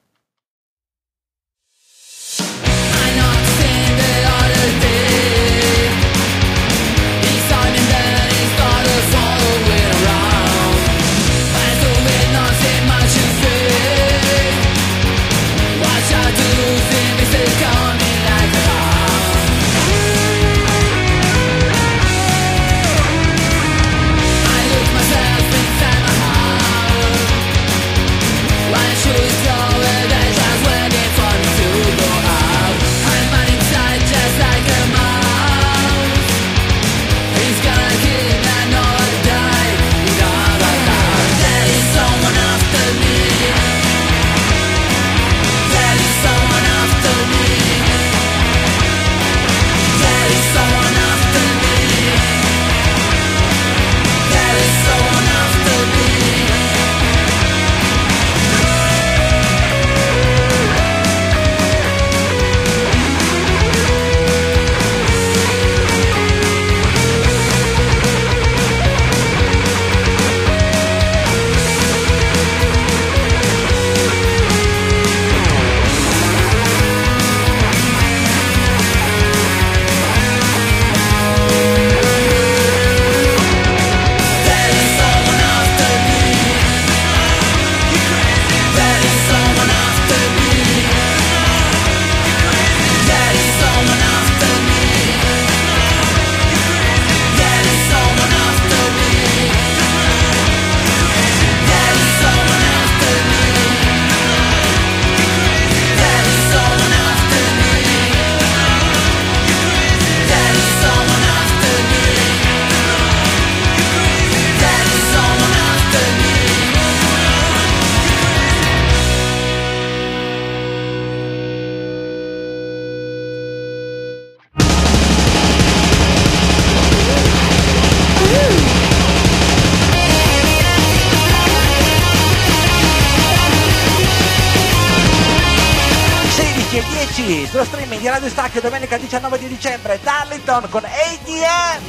qui sullo streaming di Radio Stacchio domenica diciannove di dicembre, Darlington con A T M.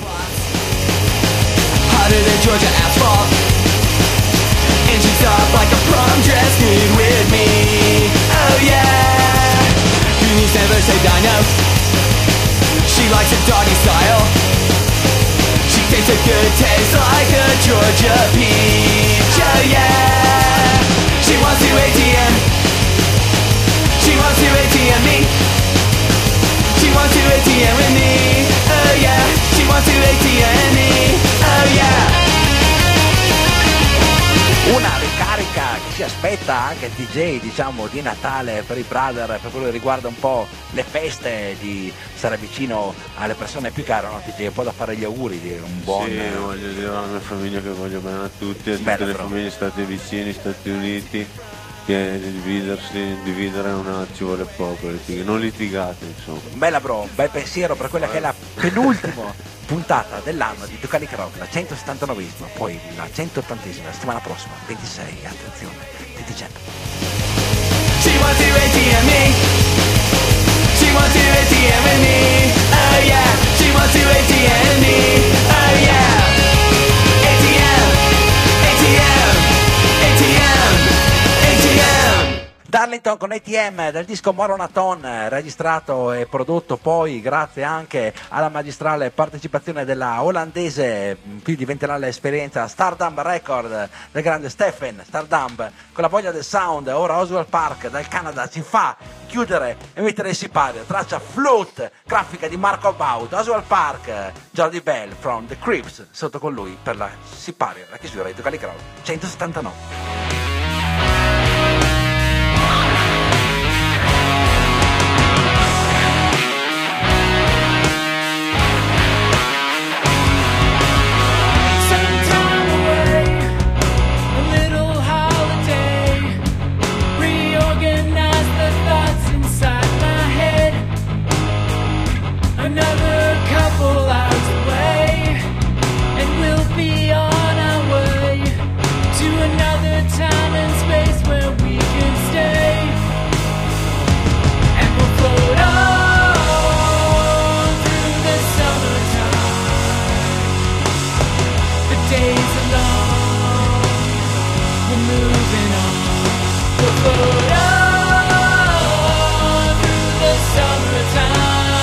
Hotter than Georgia asphalt. Engines up like a prom dress dude with me. Oh yeah. Goonies never say die no. She likes it doggy style. She takes a good taste like a Georgia peach. Oh yeah. She wants to A T M. She wants to A T M me. She wants to A T M with me. Oh yeah. She wants to A T M me. Oh yeah. Una ricarica che si aspetta anche il D J, diciamo, di Natale per i brother, per quello che riguarda un po' le feste, di stare vicino alle persone più care, no D J? Un po' da fare gli auguri di un buon... Sì, voglio dire alla mia famiglia che voglio bene a tutti, a tutte Bella, le però. famiglie Stati vicini, Stati Uniti, che dividersi, dividere una ci vuole poco, litig- non litigate insomma. Bella bro, un bel pensiero per quella che è la penultima puntata dell'anno di Ducalic Rock, la centosettantanovesima, poi la centottantesima, la settimana prossima, ventisei, attenzione, di dicembre. She wants to A T M me. She wants to A T M with me. Oh yeah. She wants to A T M me. Oh yeah. A T M. A T M. A T M. A T M. Darlington con A T M del disco Moronaton, registrato e prodotto poi grazie anche alla magistrale partecipazione della olandese, più di ventennale esperienza, Stardump Record del grande Stephen Stardump, con la voglia del sound. Ora Oswald Park dal Canada ci fa chiudere e mettere il sipario, traccia Float, grafica di Marco Baut, Oswald Park, Jordi Bell from The Crips, sotto con lui per la sipario, la chiusura di Ducalic Rock centosettantanove. Another couple hours away, and we'll be on our way to another time and space where we can stay, and we'll float on through the summertime. The days are long, we're moving on. We'll float on through the summertime.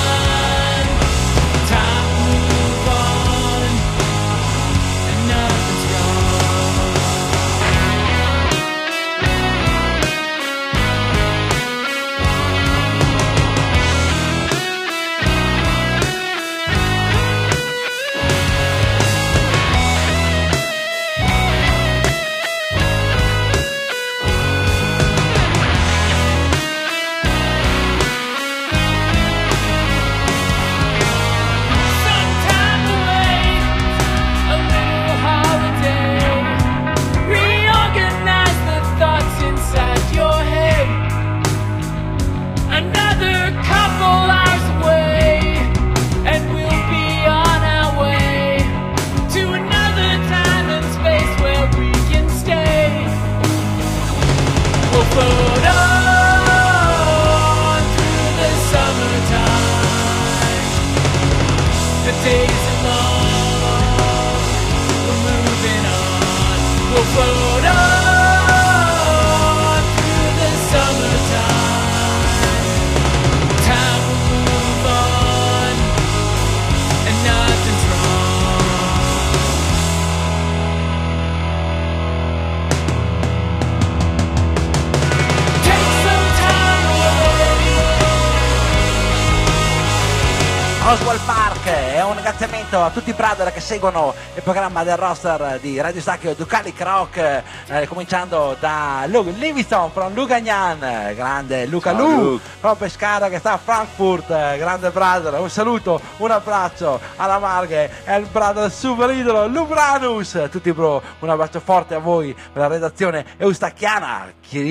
Oswald Park è un ringraziamento a tutti i brother che seguono il programma del roster di Radio Stacchio Ducalic Rock, eh, cominciando da Luke Livingston from Lugagnan, grande Luca Ciao, Lu, Luke. from Pescara che sta a Frankfurt, eh, grande brother, un saluto, un abbraccio alla Marghe e al brother super idolo Lubranus, tutti bro, un abbraccio forte a voi per la redazione eustacchiana,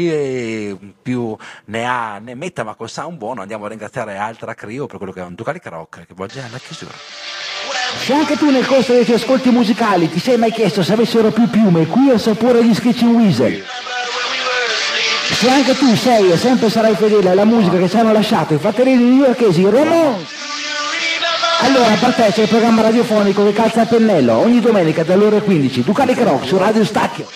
chi più ne ha ne metta, ma col sound buono. Andiamo a ringraziare Altra Crio per quello che è un Ducalic Rock che volge alla chiusura. Se anche tu nel corso dei tuoi ascolti musicali ti sei mai chiesto se avessero più piume qui al sapore di Sketching Weasel, Se anche tu sei e sempre sarai fedele alla musica che ci hanno lasciato i fratelli di newyorkesi Ramones, allora partecipa al programma radiofonico che calza a pennello ogni domenica dalle ore quindici, Ducalic Rock su Radio Stacchio.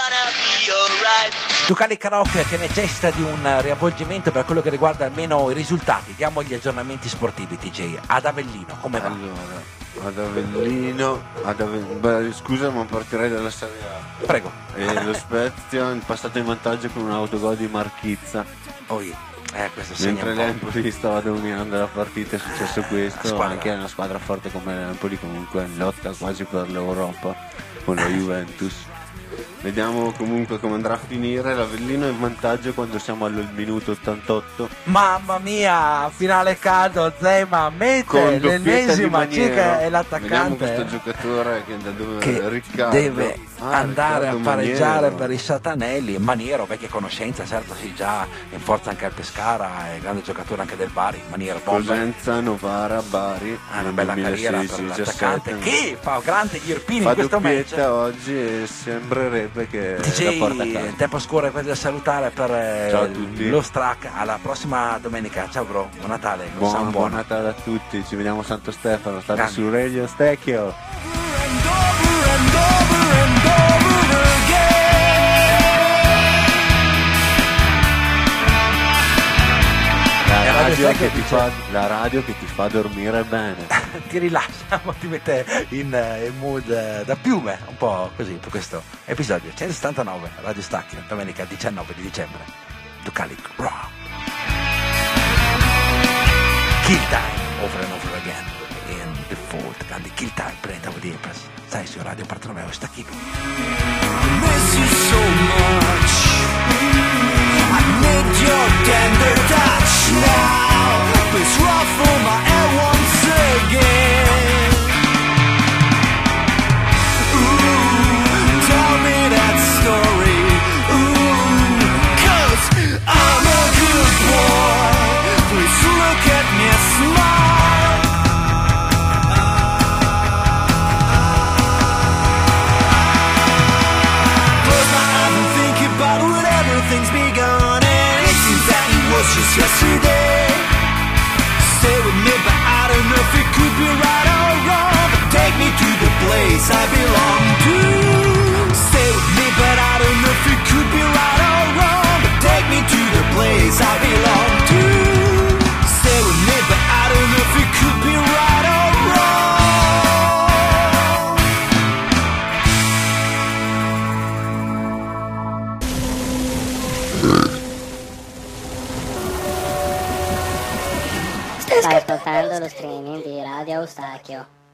Ducalic Rock che necessita di un riavvolgimento per quello che riguarda almeno i risultati. Diamo gli aggiornamenti sportivi, T J. Ad Avellino, come va? Allora, ad Avellino, ad Ave- beh, scusa ma partirei dalla Serie A. Prego. E lo Spezia è passato in vantaggio con un autogol di Marchizza. Oh, yeah. Eh, questo segna Mentre un po'. l'Empoli stava dominando la partita è successo questo, squadra. anche una squadra forte come l'Empoli comunque lotta quasi per l'Europa con la Juventus. Vediamo comunque come andrà a finire. L'Avellino è in vantaggio quando siamo al minuto ottantotto. Mamma mia, finale caldo, Zema mette Con doppietta di l'ennesima, Maniero. Cica è Vediamo l'attaccante questo giocatore che da dove che Riccardo deve Ah, andare Riccardo a pareggiare Maniero. per i Satanelli. Maniero, vecchia conoscenza, certo, sì, già in forza anche al Pescara, è grande giocatore anche del Bari. Maniero, bomba. Cosenza, Novara, Bari. Ha una bella carriera per l'attaccante che fa grande gli irpini fa in questo match. doppietta oggi e sembrerebbe che la porta a T J, casa. il tempo scorre quasi da salutare per eh, Ciao a tutti. lo Strack. Alla prossima domenica. Ciao bro, buon Natale, Buon, San buon buono. Natale a tutti, ci vediamo a Santo Stefano, state Grande. su Radio Stecchio. La radio, che ti fa, la radio che ti fa dormire bene. Ti rilascia, ti mette in, eh, in mood eh, da piume, un po' così per questo episodio centosettantanove Radio Stacchio, domenica diciannove di dicembre. Ducalic Rock. Kill Time, over and over again in default, grandi Kill Time, Brentavo di Impress. Stai su Radio Bartolomeo Stacchino. Miss you so much. I need your tender touch now. Please ruffle my hair once again. Ooh, tell me that story. Ooh, 'cause I'm a good boy. Please look at me and smile. Close my eyes and think about what everything's begun. And it seems that it was just yesterday. Stay with me, but I don't know if it could be right or wrong. But take me to the place I belong to. Stay with me, but I don't know if it could be right or wrong. But take me to the place I belong to. Stay with me, but I don't know if it could be right or wrong. Stai ascoltando lo streaming di Radio Eustachio.